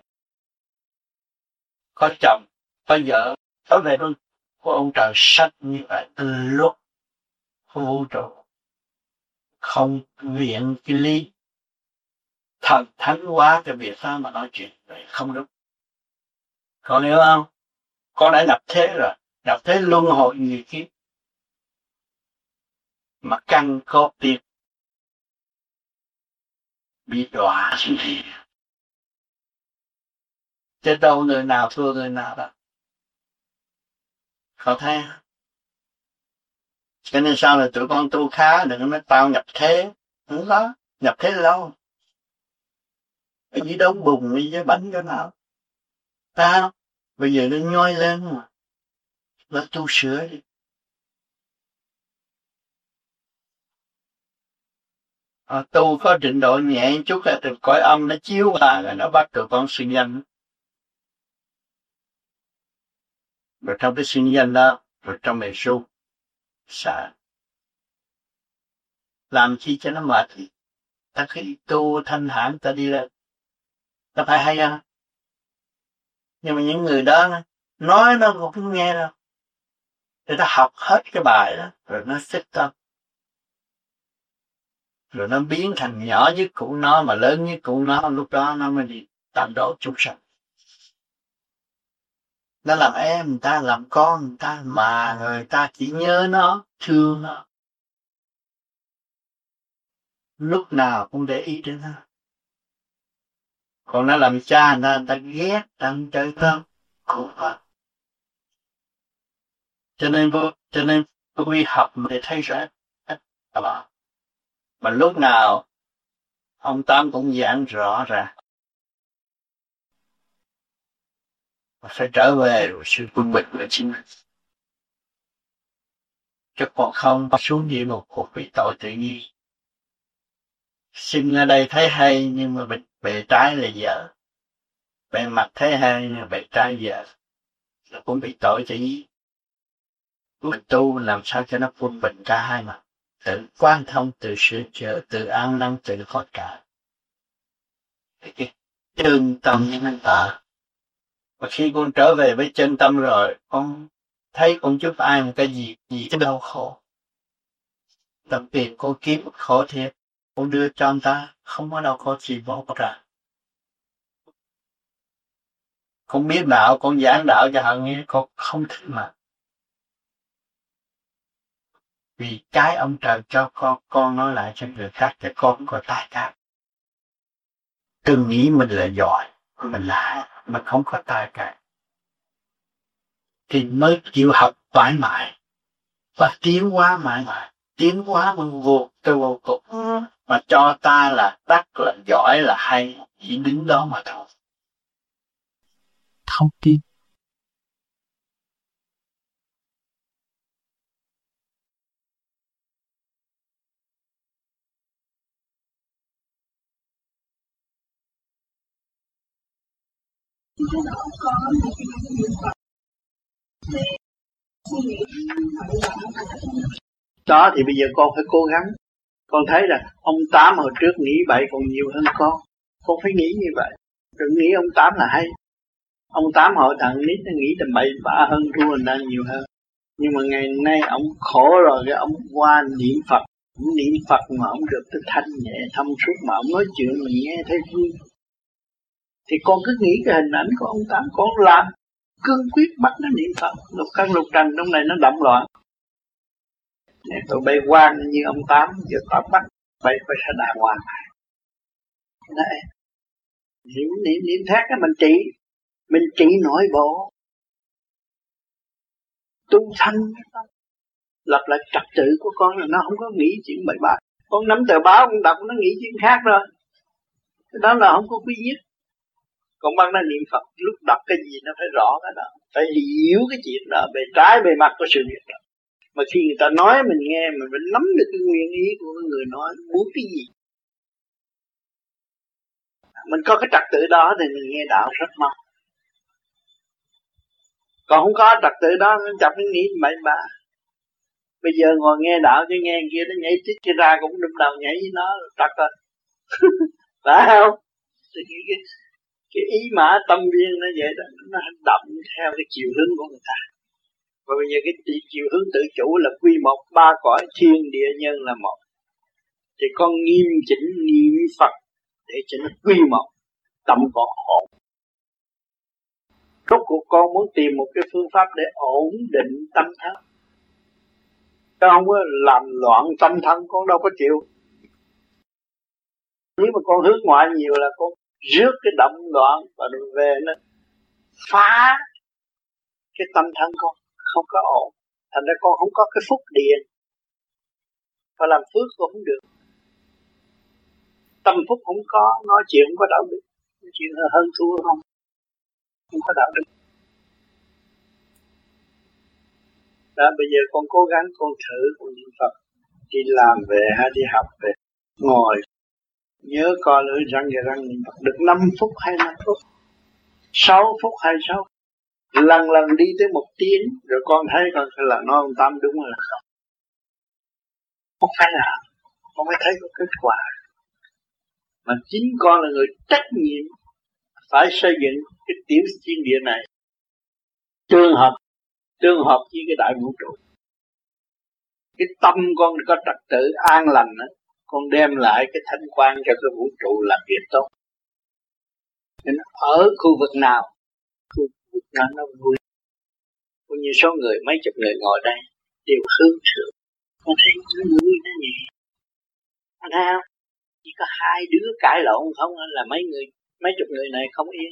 Có chồng, có vợ, có về luôn. Của ông trời sanh như vậy từ lúc vũ trụ. Không viện cái lý thần thánh hóa cái việc đó mà nói chuyện vậy không đúng. Con hiểu không? Con đã nhập thế rồi, nhập thế luân hồi nhiều kiếp. Mà căn cốt tiệt bị đọa xuống thì chứ đâu người nào thua người nào đâu. Có thấy không? Cho nên sau này tụi con tu khá, đừng có nói tao nhập thế. Không có, nhập thế lâu. Ở dưới đống bùn, ở dưới bánh chỗ nào. Tao, bây giờ nó nhoi lên mà. Nó tu sửa đi. Tu có trình độ nhẹ chút là từ cõi âm nó chiếu vào rồi nó bắt tụi con sinh danh. Rồi trong cái sinh danh đó, rồi trong mê su sợ làm chi cho nó mệt thì ta khi tu thanh thản ta đi lên ta phải hay không? Nhưng mà những người đó nói nó cũng không nghe đâu. Người ta học hết cái bài đó rồi nó xích tâm, rồi nó biến thành nhỏ nhất của nó mà lớn nhất của nó, lúc đó nó mới đi tạm độ chúng sanh. Nó làm em người ta, làm con người ta mà người ta chỉ nhớ nó, thương nó. Lúc nào cũng để ý đến nó. Còn nó làm cha người ta ghét, đang chơi tâm, cũng vậy. Cho nên tôi học để thấy rõ hết. Mà lúc nào ông Tám cũng giảng rõ ràng. Phải trở về rồi sự quân bình của chính mình. Chứ còn không xuống địa ngục cuộc bị tội tự nhiên. Sinh ở đây thấy hay nhưng mà bề trái là vợ. Bề mặt thấy hay nhưng mà bề trái vợ. Là cũng bị tội tự nhiên. Mình tu làm sao cho nó quân bình cả hai mặt. Tự quan thông, tự sửa chữa, tự an năng, tự thoát cả. Cái chân tâm như anh ta. Và khi con trở về với chân tâm rồi, con thấy con giúp ai một cái gì cái đau khổ. Đặc biệt con kiếm khổ thiệt, con đưa cho anh ta, không có đau khổ gì bỏ ra. Con biết đạo, con giảng đạo cho họ nghe, con không thích mà. Vì cái ông trời cho con nói lại cho người khác để con có tài cả. Đừng nghĩ mình là giỏi, mình là mình không có tài cả. Thì mới chịu học thoải mái và tiến hóa mãi mãi, tiến hóa bằng vô tới vô cùng. Mà cho ta là đắc, là giỏi, là hay, chỉ đứng đó mà thôi. Không tin. Đó thì bây giờ con phải cố gắng. Con thấy là ông Tám hồi trước nghĩ bậy còn nhiều hơn con. Con phải nghĩ như vậy. Đừng nghĩ ông Tám là hay. Ông Tám hội thằng nít nó nghĩ tầm bậy bạ hơn, thua người ta nhiều hơn. Nhưng mà ngày nay ông khổ rồi, cái ông qua niệm Phật. Ông niệm Phật mà ông được cái thanh nhẹ, thông suốt mà ông nói chuyện mình nghe thấy vui. Thì con cứ nghĩ cái hình ảnh của ông Tám, con làm cương quyết bắt nó niệm Phật. Lục căn lục trần trong này nó động loạn. Nè, tụi bay quan như ông Tám, giờ tao bắt bay phải đàng hoàng. Đấy. Niệm thét cái mình trị nội bộ. Tu thanh lập lại trật tự của con là nó không có nghĩ chuyện bậy bạ. Con nắm tờ báo con đọc nó nghĩ chuyện khác rồi. Cái đó là không có quý nhất. Còn bắt nó niệm Phật, lúc đọc cái gì nó phải rõ cái đó, phải hiểu cái chuyện đó, bề trái bề mặt của sự việc đó. Mà khi người ta nói mình nghe, mình phải nắm được cái nguyên ý của người nói muốn cái gì. Mình có cái trật tự đó thì mình nghe đạo rất mau. Còn không có trật tự đó, nó chậm nó nghĩ bậy bạ. Bây giờ ngồi nghe đạo chứ nghe kia nó nhảy tít kia ra cũng đâm đầu nhảy với nó trật rồi. Phải không? Thì cái ý mã tâm viên nó vậy đó, nó hành động theo cái chiều hướng của người ta. Và bây giờ cái chiều hướng tự chủ là quy một, ba cõi thiên địa nhân là một. Thì con nghiêm chỉnh niệm Phật để cho nó quy một, tâm con ổn. Rốt cuộc con muốn tìm một cái phương pháp để ổn định tâm thân. Chứ không có làm loạn tâm thân, con đâu có chịu. Nếu mà con hướng ngoại nhiều là con rước cái động loạn và rồi về nó phá cái tâm thân con, không có ổn. Thành ra con không có cái phúc điền. Phải làm phước cũng không được. Tâm phúc không có, nói chuyện không có đạo đức. Nói chuyện hơn thua không có đạo đức. Đó, bây giờ con cố gắng con thử con niệm Phật. Đi làm về hay đi học về, ngồi nhớ coi lưỡi răng và răng niệm Phật được 5 phút hay 5 phút, 6 phút hay 6 phút. Lần đi tới 1 tiếng rồi con thấy con là nói ông Tám đúng hay là không. Không phải là con mới thấy có kết quả. Mà chính con là người trách nhiệm phải xây dựng cái tiểu thiên địa này tương hợp với cái đại vũ trụ. Cái tâm con có trật tự an lành đó, con đem lại cái thanh quan cho cái vũ trụ làm việc tốt. Nên ở khu vực nào nó vui. Cũng như số người, mấy chục người ngồi đây đều hướng thượng. Con thấy nó vui nó nhẹ. Anh thấy không? Chỉ có 2 đứa cãi lộn không là mấy chục người này không yên.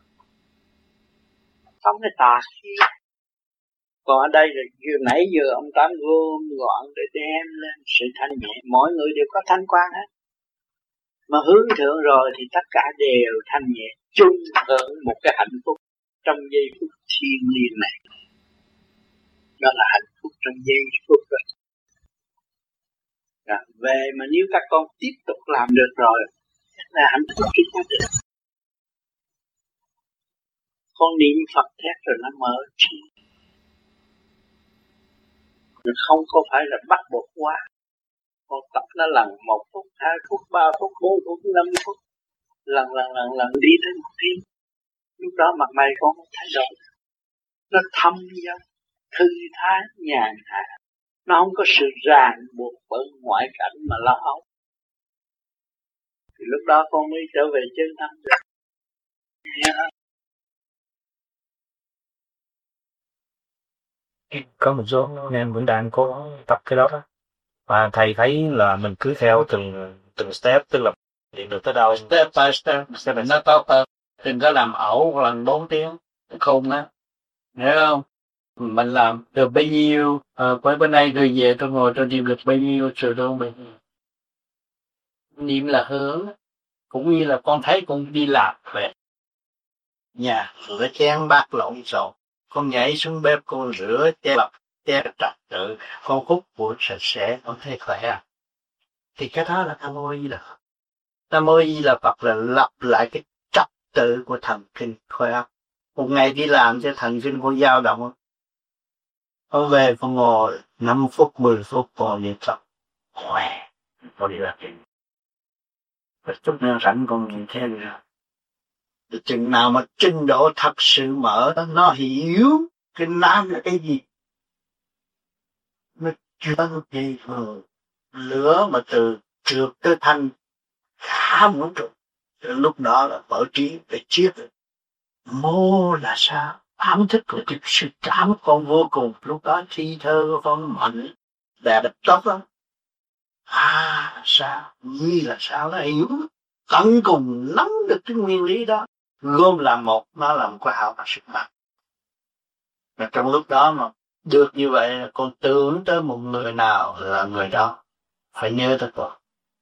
Không cái tà khí. Còn ở đây là nãy giờ ông Tám gom gọn để đem lên sự thanh nhẹ. Mỗi người đều có thanh quan hết. Mà hướng thượng rồi thì tất cả đều thanh nhẹ, chung hưởng một cái hạnh phúc trong giây phút thiêng liêng này. Đó là hạnh phúc trong giây phút đó. Về mà nếu các con tiếp tục làm được rồi là hạnh phúc trên gia đình. Con niệm Phật thét rồi nó mở trí. Không có phải là bắt buộc quá. Con tập nó lần 1 phút, 2 phút, 3 phút, 4 phút, 5 phút. Lần đi đến 1 tiếng. Lúc đó mặt mày con thay đổi. Nó thâm dần. thư thái nhàn hạ, nó không có sự ràng buộc bởi ngoại cảnh mà lo âu, thì lúc đó con mới trở về chân tâm được. Có một số anh em vẫn đang cố tập cái đó, và thầy thấy là mình cứ theo từng step, tức là điện được tới đâu step by step nó tốt hơn, đừng có làm ẩu lần 4 tiếng khùng á, hiểu không? Mình làm được bấy nhiêu, với bên đây rồi về tôi ngồi tôi niệm được bấy nhiêu rồi đâu mình niệm là hướng, cũng như là con thấy con đi làm về nhà rửa chén bát lộn xộn, con nhảy xuống bếp con rửa chén trật tự, con hút bụi sạch sẽ, con thấy khỏe à? Thì cái đó là Nam Mô Di Đà. Nam Mô Di Đà Phật là lặp lại cái trật tự của thần kinh khỏe. Một ngày đi làm cho thần kinh con dao động, con về con ngồi 5 phút 10 phút con niệm Phật khỏe, con đi làm chuyện. Và chút nữa rảnh con nhìn theo nữa. Chừng nào mà trình độ thật sự mở, nó hiểu cái nam là cái gì, nó chưa gì lửa mà từ trượt tới thanh khá vũ trụ, lúc đó là mở trí để chiết. Mô là sao? Ám thức của cái sự cảm con vô cùng, lúc đó thi thơ của con mạnh đẹp tốt lắm. Sao? Nhi là sao? Nó hiểu tận cùng, nắm được cái nguyên lý đó, gom làm một, nó làm khoa học và sức mạnh. Và trong lúc đó mà được như vậy là con tưởng tới một người nào là người đó phải nhớ tới con.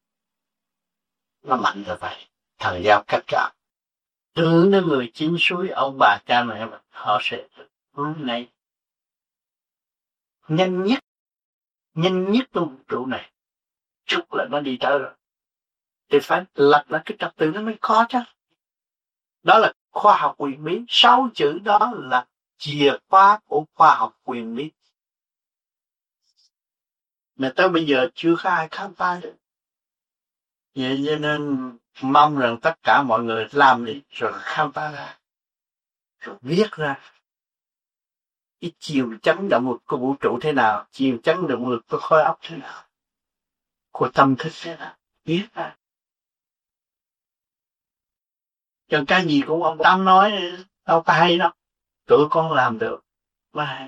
Nó mạnh như vậy, thần giao cách cảm. Tưởng đến người chính suối, ông bà cha mẹ mình, họ sẽ hướng này nhanh nhất trong vũ trụ này. Chút là nó đi tới rồi. Thì phải lật lại cái trật tự nó mới khó chứ. Đó là khoa học quyền bí. 6 chữ đó là chìa khóa của khoa học quyền bí. Mà tới bây giờ chưa có ai khám phá được. Vậy cho nên mong rằng tất cả mọi người làm đi rồi khám phá ra, rồi viết ra cái chiều chấn động lực của vũ trụ thế nào, chiều chấn động lực của khối óc thế nào, của tâm thức thế nào, viết ra. Cho cái gì cũng ông Tám nói đâu có hay đâu, tụi con làm được mà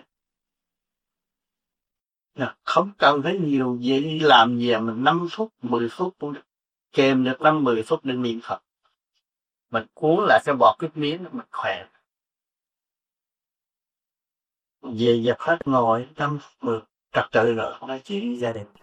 không cần phải nhiều vậy, làm gì mình 5 phút 10 phút cũng được, kèm được 5-10 phút để niệm Phật, mình cuốn lại cái bọt cái miếng mình khỏe. Về dập hết ngồi 5-10 trật tự rồi nói chuyện gia đình.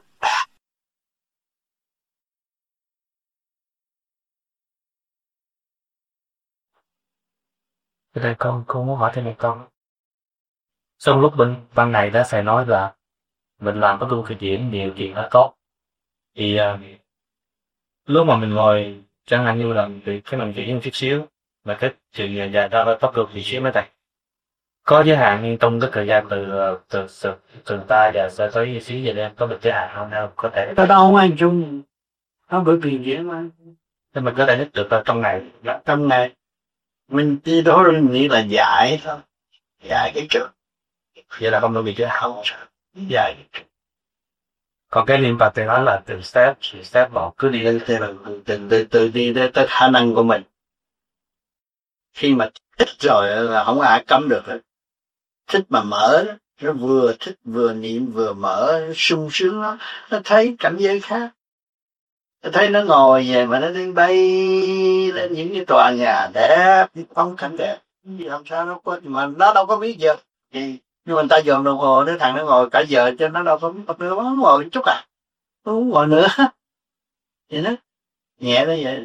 Ở đây con muốn hỏi thêm một câu. Trong lúc ban này đã phải nói là mình làm có tu thực hiện điều kiện nó tốt, thì lúc mà mình ngồi chẳng hạn như là cái mình chỉ một chút xíu mà cái chuyện dài ra nó tốc độ thì xíu mấy tay có giới hạn, nhưng trong cái thời gian từ ta giờ sẽ tới xíu giờ đêm có được giới hạn không, nào có thể ta đâu anh chung nó bởi vì vậy mà. nên mình có thể được trong ngày mình chỉ đó nghĩ là giải thôi, giải cái trường vậy là không được bị giới hạn, không giải cái trường. Còn cái niệm Phật thì nói là từng step một, cứ đi lên từ đi tới khả năng của mình. Khi mà thích rồi là không ai cấm được. Thích mà mở, nó vừa thích vừa niệm vừa mở, sung sướng nó thấy cảnh giới khác. Nó thấy nó ngồi về mà nó đi bay lên những cái tòa nhà đẹp, những phong cảnh đẹp. Làm sao nó có, mà nó đâu có biết giờ. Nhưng mà người ta dòm đồng hồ, đứa thằng nó ngồi cả giờ cho nó đâu có biết nữa, nó ngồi chút à. Nó không ngồi nữa. Vậy đó, nhẹ đó vậy.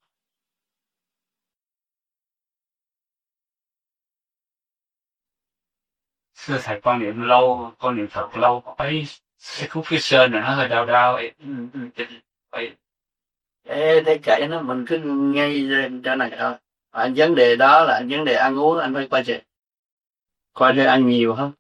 Xưa thầy quan niệm lâu, quan niệm Phật lâu, ấy cái khúc cái sơn này nó hơi đau ấy. Thế kệ nó, mình cứ ngay lên cho này thôi. Vấn đề đó là vấn đề ăn uống, anh phải coi chơi ăn nhiều không?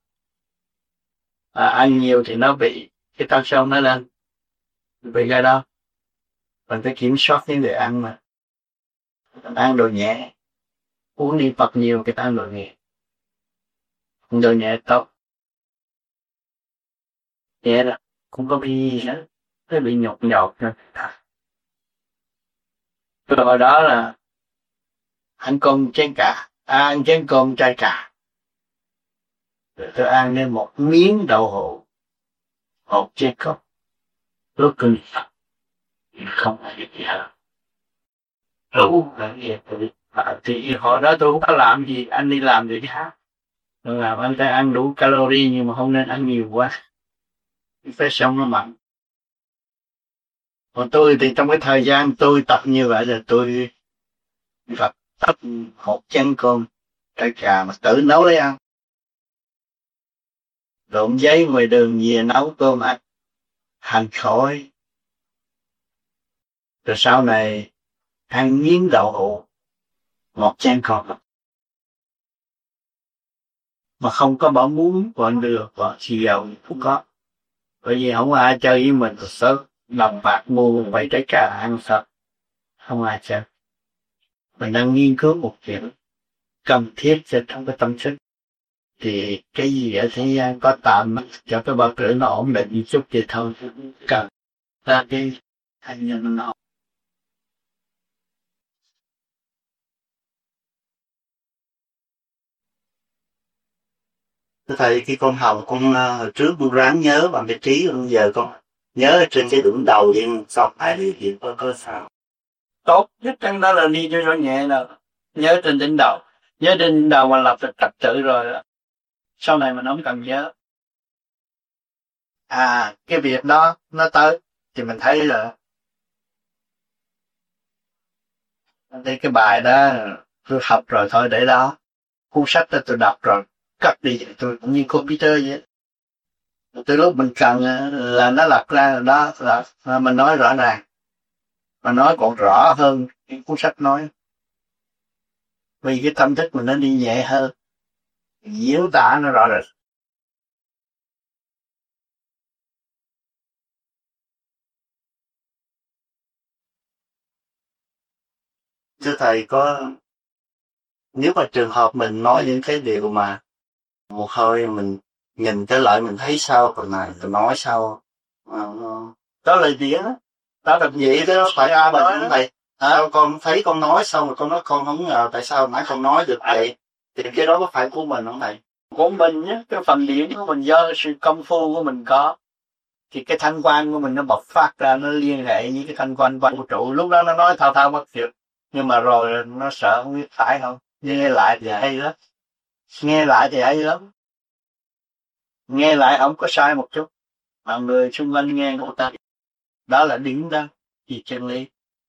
Ăn nhiều thì nó bị cái tăng sông nó lên, bị cái đó. Mình phải kiểm soát vấn đề ăn mà. Ăn đồ nhẹ, uống đi Phật nhiều cái ăn đồ nhẹ. Đồ nhẹ tốt. Vậy là cũng có bị gì hết, nó bị nhột nhột rồi. Rồi hồi đó là ăn cơm chén cà, ăn chén cơm chay cà, rồi tôi ăn lên một miếng đậu hũ, một chén cốc, lúc cưng không ai biết gì hết. Đủ là gì thì hồi đó tôi không có làm gì, anh đi làm gì khác, làm anh ta ăn đủ calorie nhưng mà không nên ăn nhiều quá, phải sống nó mạnh. Còn tôi thì trong cái thời gian tôi tập như vậy là tôi tập một chén cơm trái cà mà tự nấu lấy ăn, lộn giấy ngoài đường về nấu cơm ăn, hành khói. Rồi sau này ăn miếng đậu hũ, một chén cơm mà không có bỏ muối, bỏ đường, bỏ xì dầu, không có. Bởi vì không ai chơi với mình, sợ làm bạc mua vậy trái cà ăn sợ, không ai chơi. Mình đang nghiên cứu một việc cần thiết cho trong cái tâm thức, thì cái gì ở thế gian có tạm cho cái bao tử nó ổn định một chút vậy thôi, cần ra cái hành nhân nó. Thưa thầy, khi con học, hồi trước con ráng nhớ bằng cái trí, bây giờ con nhớ trên cái đỉnh đầu nhưng xong phải đi chuyện có sao? Tốt nhất trong đó là đi cho nó nhẹ nè, nhớ trên đỉnh đầu, nhớ trên đỉnh đầu mà lập được trật tự rồi, sau này mình không cần nhớ. Cái việc đó nó tới thì mình thấy là đây cái bài đó tôi học rồi thôi để đó, cuốn sách đó tôi đọc rồi cất đi, tôi cũng như computer vậy. Từ lúc mình cần là nó lật ra đó là mình nói rõ ràng, mà nói còn rõ hơn cái cuốn sách nói, vì cái tâm thức mình nó đi nhẹ hơn, diễn tả nó rõ rệt. Thưa thầy, nếu mà trường hợp mình nói những cái điều mà một hơi mình nhìn cái lại mình thấy sao, còn này tôi nói sao, đó là gì á, đó là vậy đó, phải mình thầy. Sao con thấy con nói xong rồi con nói con không ngờ tại sao nãy con nói được vậy, thì cái đó có phải của mình không thầy? Của mình nhé, cái phần điểm của mình do sự công phu của mình có, thì cái thanh quan của mình nó bộc phát ra, nó liên hệ với cái thanh quan vũ trụ, lúc đó nó nói thao mất việc, nhưng mà rồi nó sợ không biết phải không, nghe lại thì hay lắm, nghe lại thì hay lắm, nghe lại không có sai một chút, mà người xung quanh nghe của ta, đó là điểm đó, gì chân lý.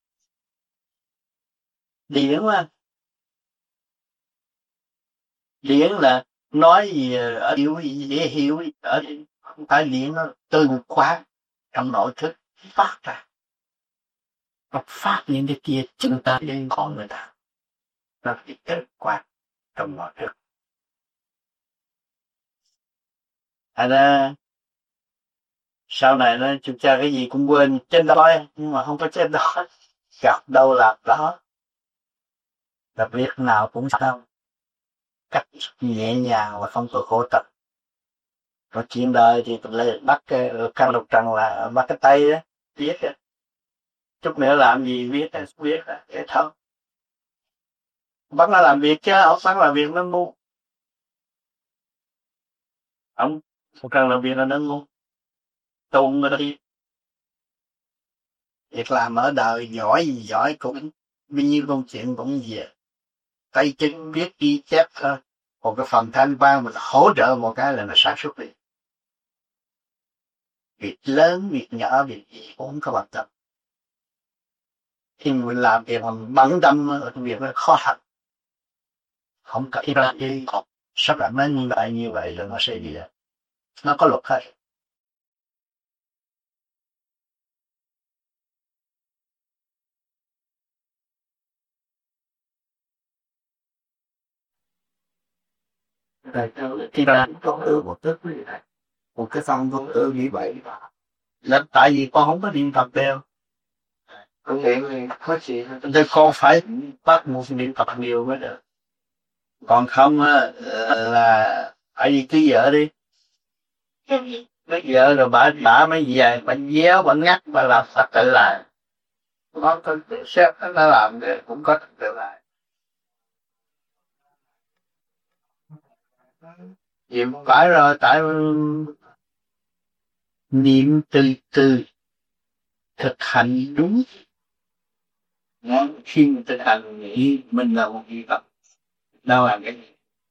Điển mà, điển là nói gì ở hiểu gì dễ hiểu, ở không phải điển, nó từ khóa trong nội thức phát ra, nó phát những cái kia chúng ta lên con người ta, nó cái kết quả trong nội thức. Sau này nó chúng ta cái gì cũng quên trên đó, nhưng mà không có trên đó, gặp đâu là đó, là việc nào cũng xong, cách nhẹ nhàng và không có khổ tập. Rồi chuyện đời thì tôi lấy bắt cái căn lục trần là bắt cái tay đó, viết đó. Chút nữa làm gì viết cái thôi. Bắt nó làm việc chứ, không bắt làm việc nó ngu. Không cần làm việc là nó ngu. Tung nó đi. Việc làm ở đời giỏi gì giỏi cũng bao nhiêu công chuyện cũng về. Tay chân biết ghi chép thôi. Còn cái phần thanh quan mình hỗ trợ một cái là nó sản xuất đi. Việc lớn, việc nhỏ, việc gì cũng không có bận tâm. Khi mình làm việc mình bận tâm ở việc nó khó thật. Không có ra đi, sắp đặt nó như vậy là nó sẽ gì đó. Nó có luật hết. Khi ra con ưa một tức như vậy, một cái phần con ưa như vậy là tại vì con không có niệm Phật đều. Con nghĩ có gì nên con phải bắt một niệm Phật nhiều mới được, còn không là phải đi cưới vợ đi. Lấy vợ rồi bà mới về, bà déo, bà ngắt, bà làm trật tự lại. Nó có sếp nó làm được, cũng có trật tự lại. Vì không phải rồi, tại niệm từ từ, thực hành đúng. Khi mình thực hành nghĩ mình là một vị Phật, đâu làm cái gì.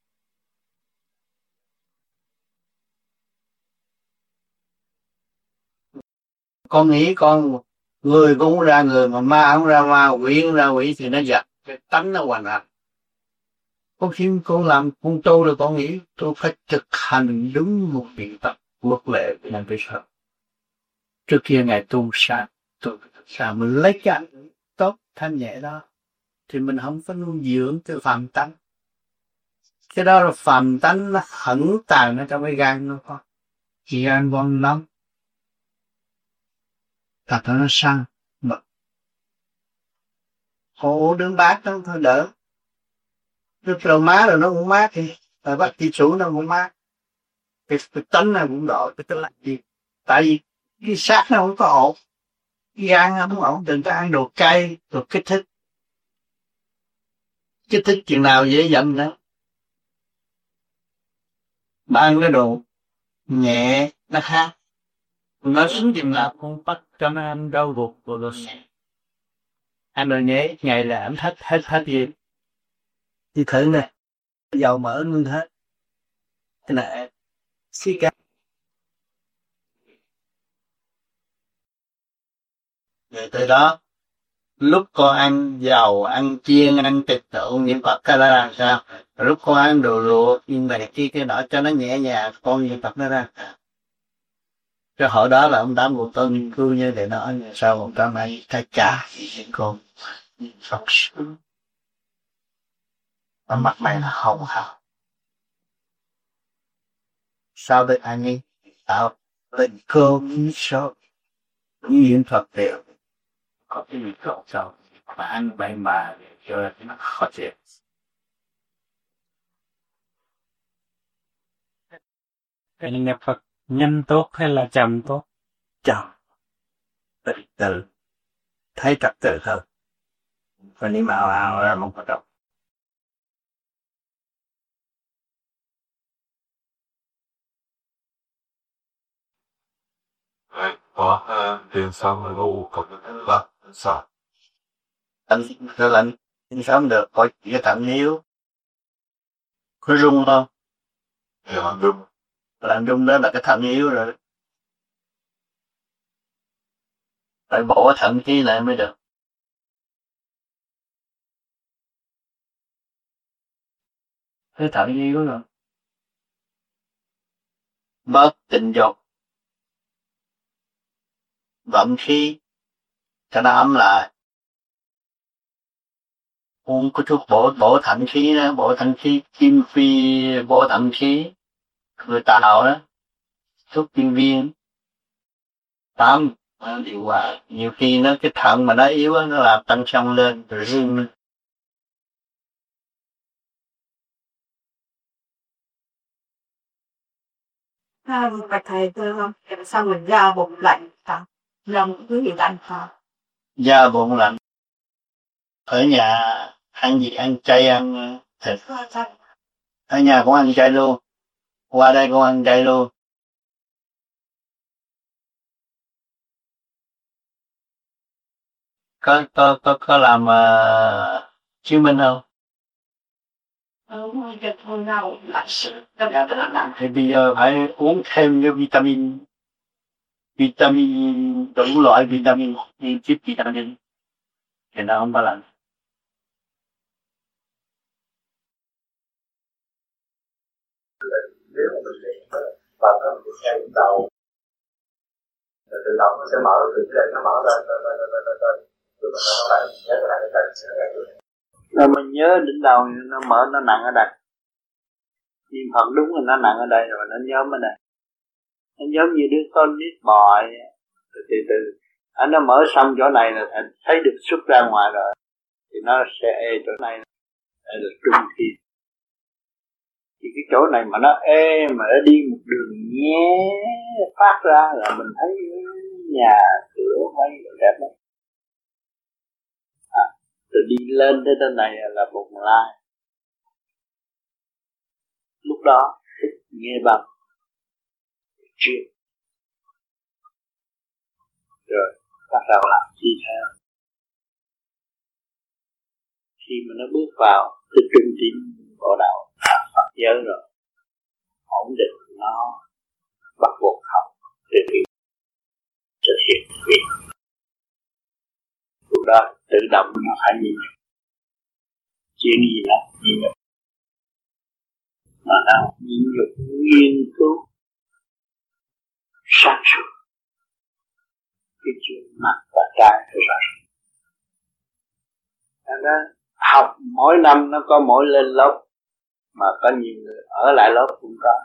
Con nghĩ con người cũng ra người, mà ma cũng ra ma, quỷ cũng ra quỷ, thì nó giật cái tánh nó hoàn hảo. Có khi con làm con tu rồi con nghĩ tôi phải thực hành đúng một biện pháp luật lệ của ngài Tây Sơn. Trước kia ngài tu sai, tôi sao mình lấy cái ảnh tốt thanh nhẹ đó thì mình không có nuôi dưỡng cái phàm tánh. Cái đó là phàm tánh nó hẳn tàn ở trong cái gan nó con. Chỉ gan con nóng. Thật nó sang mà khổ đứng bát nó thôi đỡ. Nước rau má rồi nó cũng mát thì rồi bắt đi chủ nó cũng mát. Cái tánh này cũng đổi cái là gì? Tại vì cái xác nó không có ổn, cái gan nó không ổn, đừng có ăn đồ cay đồ kích thích chừng nào dễ dần nữa. Mà ăn cái đồ nhẹ nó khác. Nó xuống chừng nào con bắt cho nó ăn rau ruột rồi ăn đồ nhẹ ngày là ăn hết gì. Đi thử nè, dầu mỡ luôn hết. Thế này xí cá. Rồi từ đó lúc con ăn dầu, ăn chiên, ăn thịt tựu niệm Phật cái đó ra sao? Rồi lúc con ăn đồ luộc nhưng mà kia cái đó cho nó nhẹ nhàng, con niệm Phật nó ra. Cái hồi đó là ông Tám Bộ Tôn nghiên cứu như để nói sau 100 năm thay cả con Phật sướng. Và mặt mày là hồng hào. Sau đây anh ấy tạo lên cơm số niệm Phật đều có cái gì không sao mà ăn bậy mà cho nó khó chịu. Cái niệm Phật nhanh tốt hay là chậm tốt? Chậm, từ từ, thấy trật tự hơn. Còn niệm ào ra không có đâu. Có tiền xong rồi ngủ có cái là sao? Anh tiền xong được, có cái thằng yếu. Có rung không? Thì làm rung. Làm rung đó là cái thận yếu rồi. Phải bổ thận khí lại mới được. Cái thận yếu rồi. Bớt tình dục. Vận khí cho nó ấm lại. Uống có thuốc bổ thận khí đó, bổ thận khí kim phi, bổ thận khí người Tàu đó, thuốc tiên viên 8 điều hòa. Nhiều khi nó cái thận mà nó yếu nó làm tăng xông lên rồi rung lên. Bạch thầy tôi không, sao mình da bụng lạnh ta, lòng cứ gì lạnh ta. Da bụng lạnh. Ở nhà ăn gì, ăn chay ăn thịt. Ở nhà cũng ăn chay luôn, qua đây cũng ăn chay luôn. Có làm chứng minh không? Thì bây giờ phải uống thêm cái vitamin đủ loại vitamin, những chip vitamin thì nó không có lạnh. Nếu mà mình luyện và có một cái đầu rồi tự động nó sẽ mở từ cái này, nó mở lên rồi mình nó lại nhớ lại cái này sẽ ra được. Rồi mình nhớ đỉnh đầu nó mở, nó nặng ở đây. Niệm Phật đúng là nó nặng ở đây rồi, nó nhóm ở đây. Nó giống như đứa con nít bò từ từ anh nó mở xong chỗ này là thấy được xuất ra ngoài rồi thì nó sẽ chỗ này là trung thiên. Thì cái chỗ này mà nó mà nó đi một đường nhé phát ra là mình thấy nhà cửa mấy đẹp lắm. Rồi đi lên tới trên này là Bồng Lai. Lúc đó thích nghe bằng chuyện rồi bắt đầu làm chi theo. Khi mà nó bước vào cái trung tâm bộ đạo Phật giới rồi, ổn định nó bắt buộc học để thực hiện việc. Lúc đó tự động nó phải nhìn nhận chuyện gì là nhìn nhận, mà nó nhìn nhận nghiên cứu sáng suốt cái chuyện mặt và trái phải rõ ràng. Đó, học mỗi năm nó có mỗi lên lớp, mà có nhiều người ở lại lớp cũng có,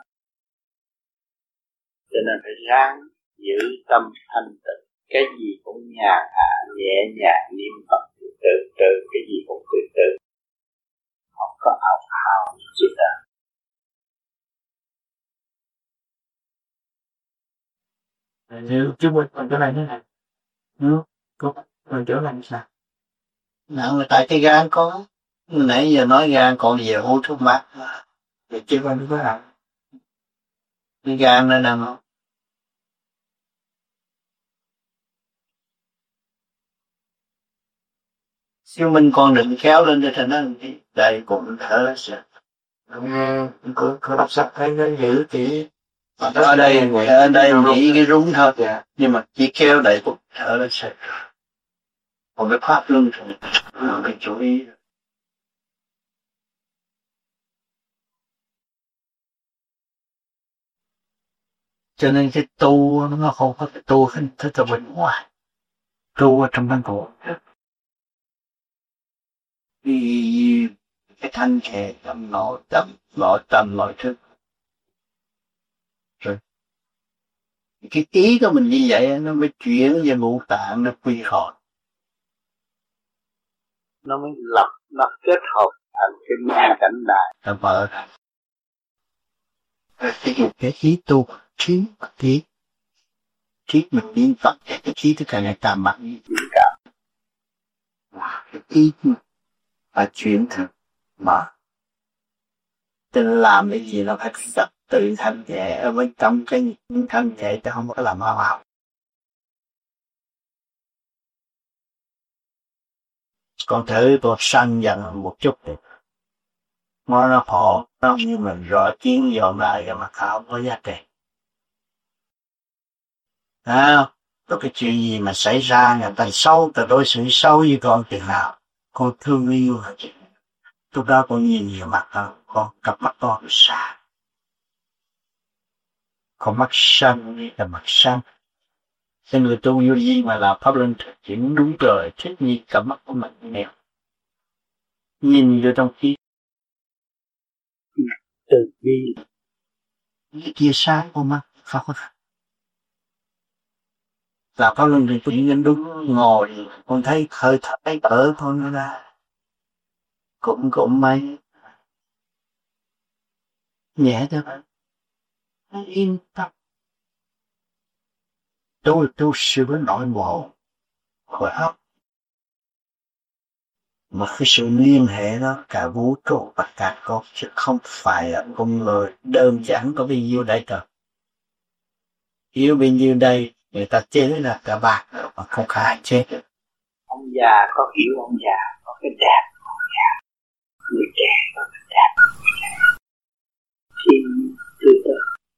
cho nên phải ráng giữ tâm thanh tịnh, cái gì cũng nhàn hạ nhẹ nhàng niệm Phật từ từ, cái gì cũng từ từ, không có ảo hào gì cả. Nếu chứ mình còn chỗ này nữa này, nếu còn chỗ này sao? Nào là tại cái gan có, nãy giờ nói gan còn về hút thuốc mát, vậy chứ không có làm. cái gan nó nằm không? Chứ mình còn định kéo lên cho thành nó đây cũng thở sẽ. Cứ đọc sách thấy nó giữ chỉ ở đây nghĩ cái rúng thôi, nhưng mà chỉ kéo đẩy cũng thở nó sẽ. Còn cái pháp luân thì cái chú ý. Cho nên cái tu nó không có cái tu hết ở bên ngoài, tu ở trong thân của cái thanh thể tâm nội tâm nội thức. Rồi cái ý của mình như vậy nó mới chuyển về ngũ tạng, nó quy hồi, nó mới nó kết hợp thành cái nhà cảnh đại nó mở ra. Cái ý tu trí mình niệm Phật, cái trí tất cả ngày cảm mạnh cảm cái ý và chuyển thực mà tình làm cái gì nó phải sắp tự thanh nhẹ ở bên trong cái thanh nhẹ, chứ không có làm ao. Còn thử tôi sanh giận một chút thì nó khổ, nó như mình rõ chiến dọn lại mà không có giá trị. Có cái chuyện gì mà xảy ra, người ta xấu, ta đối xử xấu với con chừng nào, con thương yêu là chuyện. Lúc đó con nhìn nhiều mặt hơn, con cặp mắt con xa. Con mắt xanh là mặt xanh. Thế người tu vô gì mà làm pháp luân thực hiện đúng rồi, thích như cặp mắt của mình nèo. Nhìn vô trong khi từ bi cái tia sáng của mắt pháp luân. Là pháp luân thì tôi nhìn đúng ngồi, con thấy hơi thở thôi ra. Cũng may nhẹ thôi, yên tâm. Tu sửa nội bộ khỏe óc, mà cái sự liên hệ đó cả vũ trụ và cả con, chứ không phải là con người đơn giản có bao nhiêu đây thôi. Yêu bao nhiêu đây người ta chế là cả bạc mà không ai chế. Ông già có hiểu ông già, có cái đẹp của ông già, người trẻ có cái đẹp của người trẻ. Thiên tư tưởng.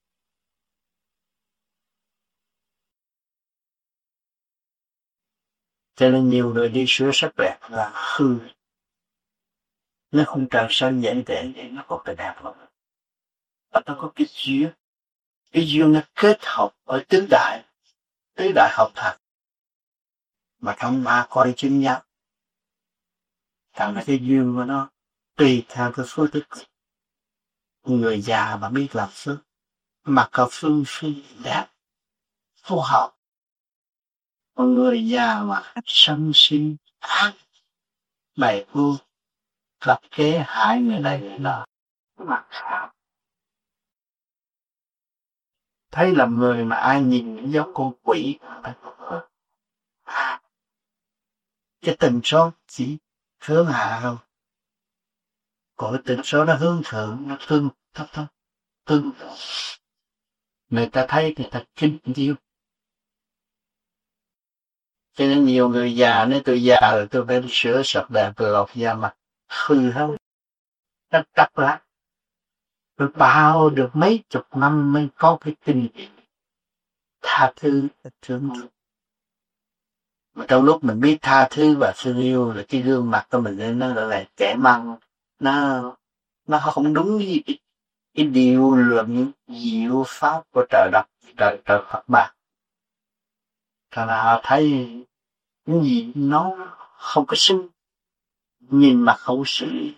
Cho nên nhiều người đi sửa sắc đẹp là hư. Nó không tràn sân dễ để nó có cái đẹp lắm. Và nó có cái duyên. Cái duyên nó kết hợp ở tứ đại học thật. Mà trong ba coi chân nhau. Càng là cái duyên của nó tùy theo cái số thức. Người già mà biết làm phước, mặc cả phương đẹp, phù hợp. Con người già mà sân si ác bày mưu lập kế hại người này người nọ, mặt khác thấy làm người mà ai nhìn giống con quỷ. Cái tần số chỉ hướng hạ không, còn cái tần số nó hướng thượng, nó tương thấp thấp tương, người ta thấy người ta kính yêu. Cho nên nhiều người già nói tôi già rồi tôi phải sửa sọt đèn tôi lột da mặt, hư không, nó đắp lá. Tôi bao được mấy chục năm mới có cái tình tha thứ thương. Mà trong lúc mình biết tha thứ và thương yêu là cái gương mặt của mình nó lại trẻ măng, nó không đúng với cái điều luận diệu pháp của trời đất, trời Phật bà. Thằng nào thấy cái gì nó không có xứng, nhìn mặt không xứng.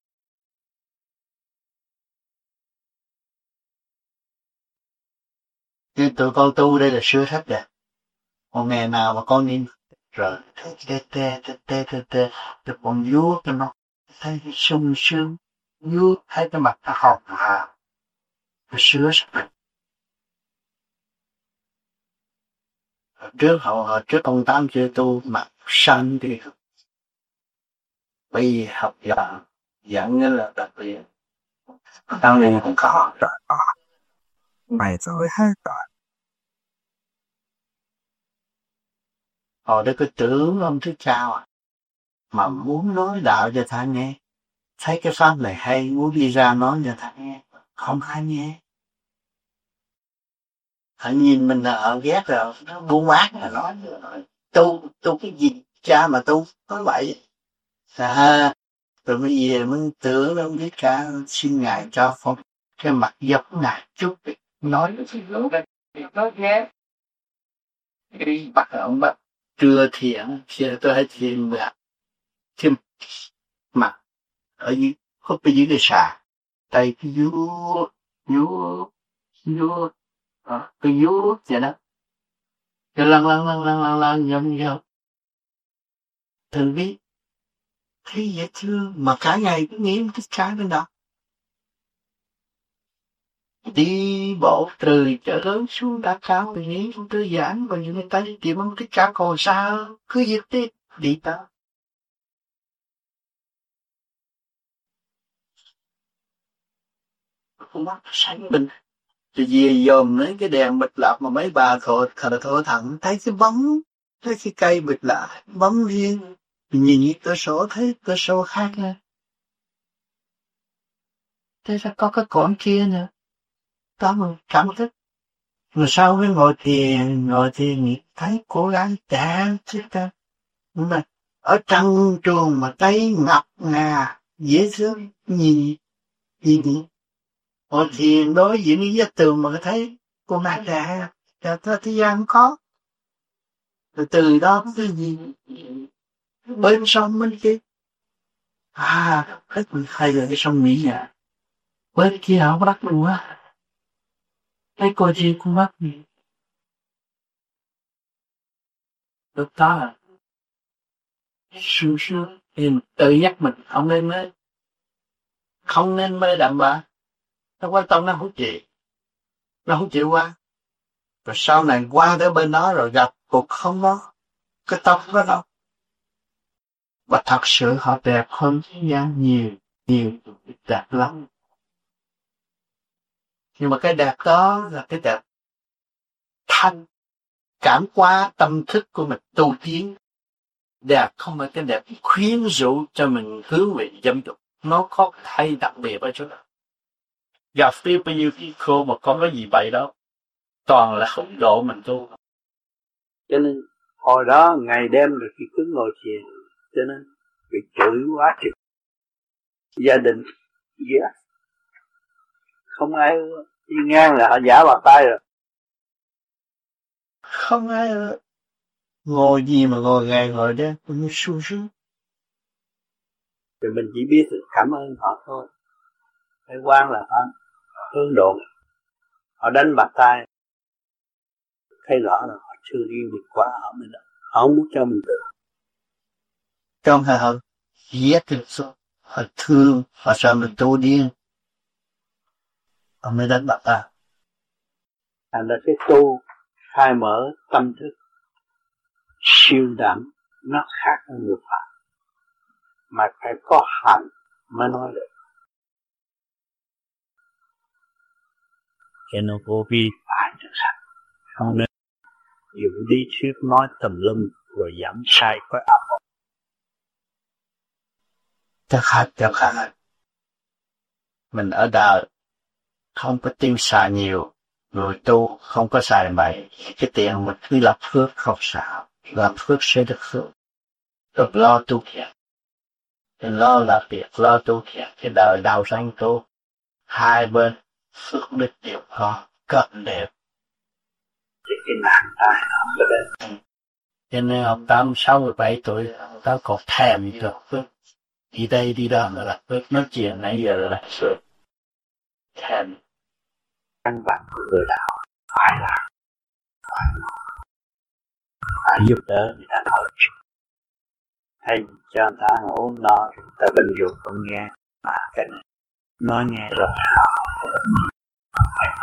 Như tụi con tu đây là sửa hết rồi. Một ngày nào mà con nhìn rồi tê rồi con vuốt cho nó thấy sung sướng, vuốt thấy cái mặt nó hồng hào, nó sửa sạch. Hồi trước ông Tám chưa tu mặt xanh thì bây giờ học giảng nghĩa là đặc biệt.当年cũng có rồi. Mày rồi hết rồi. Hồi đó cứ tưởng ông Thích Ca mà muốn nói đạo cho ta nghe, thấy cái pháp này hay muốn đi ra nói cho ta nghe, không ai nghe. Họ nhìn mình là họ ghét rồi, nó buông bát là nói tu cái gì cha mà tu nói vậy. Rồi bây giờ mới tưởng ông Thích Ca xin ngài cho phong cái mặt giống ngài chút đi, nói nói nghe. Cái bắt ông bắt trưa thiện, khi tôi hay thiền là thêm mặt ở dưới khúc bên dưới cái xà, tay cái vuốt cái vuốt vậy đó, cái lăn nhông thường biết thấy dễ thương mà cả ngày cứ nghĩ cái trái bên đó. Đi bộ từ chợ lớn xuống Đá Cao thì nghĩ không tư giãn, còn những người ta đi tìm ông Thích Ca còn sao cứ việc đi ta. Không bắt sánh mình thì về dòm lấy cái đèn bịch lạc mà mấy bà thọ thẳng thấy cái bóng, thấy cái cây bịch lạc bóng riêng, nhìn cửa sổ thấy cửa sổ khác nè, thế ra có cái cõi kia nữa. Đó mà cảm thức. Rồi sau mới ngồi thiền nghĩ thấy cô gái đẹp chứ ta. Nhưng mà ở trăng truồng mà thấy ngọc ngà, dễ thương, nhìn. Ngồi thiền đối diện với vách tường mà thấy cô gái đẹp, thế gian không có. Rồi từ đó cái gì bên sông bên kia. Hết mình hay là cái sông Mỹ nhà. Bên kia không có đắt luôn á. Thấy cô gì cũng mất gì. Lúc đó là sướng thì tự nhắc mình không nên mê, không nên mê đậm bạ. Nó quan tâm nó không chịu qua. Rồi sau này qua tới bên đó rồi gặp cuộc không đó, cái tóc đó đâu. Và thật sự họ đẹp hơn thế gian nhiều đẹp lắm. Nhưng mà cái đẹp đó là cái đẹp thanh, cảm qua tâm thức của mình tu tiến. Đẹp không phải cái đẹp khuyến rũ cho mình hướng về dâm dục. Nó có thay đặc biệt ở chỗ đó. Gặp phía bao nhiêu cái cô mà không có gì bậy đâu. Toàn là không độ mình tu. Cho nên hồi đó ngày đêm rồi khi cứ ngồi thiền, cho nên bị chửi quá chừng. Gia đình không ai đi ngang là họ giả vào tay rồi. Không ai ngồi gì mà ngồi ngày ngồi đêm cũng như sung sướng. Thì mình chỉ biết cảm ơn họ thôi. Cái quan là họ hướng độ, họ đánh bạc tay, thấy rõ là họ chưa đi vượt qua họ mới được. Họ không muốn cho mình được. Trong họ ghét thực sự, họ thương, họ sợ mình tu điên, họ mới đánh bạc tay. Thành ra cái tu khai mở tâm thức siêu đẳng nó khác hơn người phạm, mà phải có hành mới nói được. Cho nên vô vi phải thực hành, không nên dùng lý thuyết nói tùm lum rồi giảm sai có ảo. Chắc hẳn mình ở đời không có tiêu xài nhiều, người tu không có xài bậy, cái tiền mình cứ lập phước không sao, làm phước sẽ được phước, rồi lo tu thiện, đừng lo làm việc, lo tu thiện, cái đời đào sanh tu, hai bên phước đức đều có cận đẹp, thì cái nạn tai không có đến. Cho nên ông 67 tuổi, ta còn thèm được phước, đi đây đi đó là phước, nói chuyện nãy giờ là phước, thèm. Căn bản của người đạo phải làm, phải giúp đỡ người ta nói chuyện, hay cho người ta ăn uống no, người ta bình dụng không nghe, mà cái này nói nghe rồi phải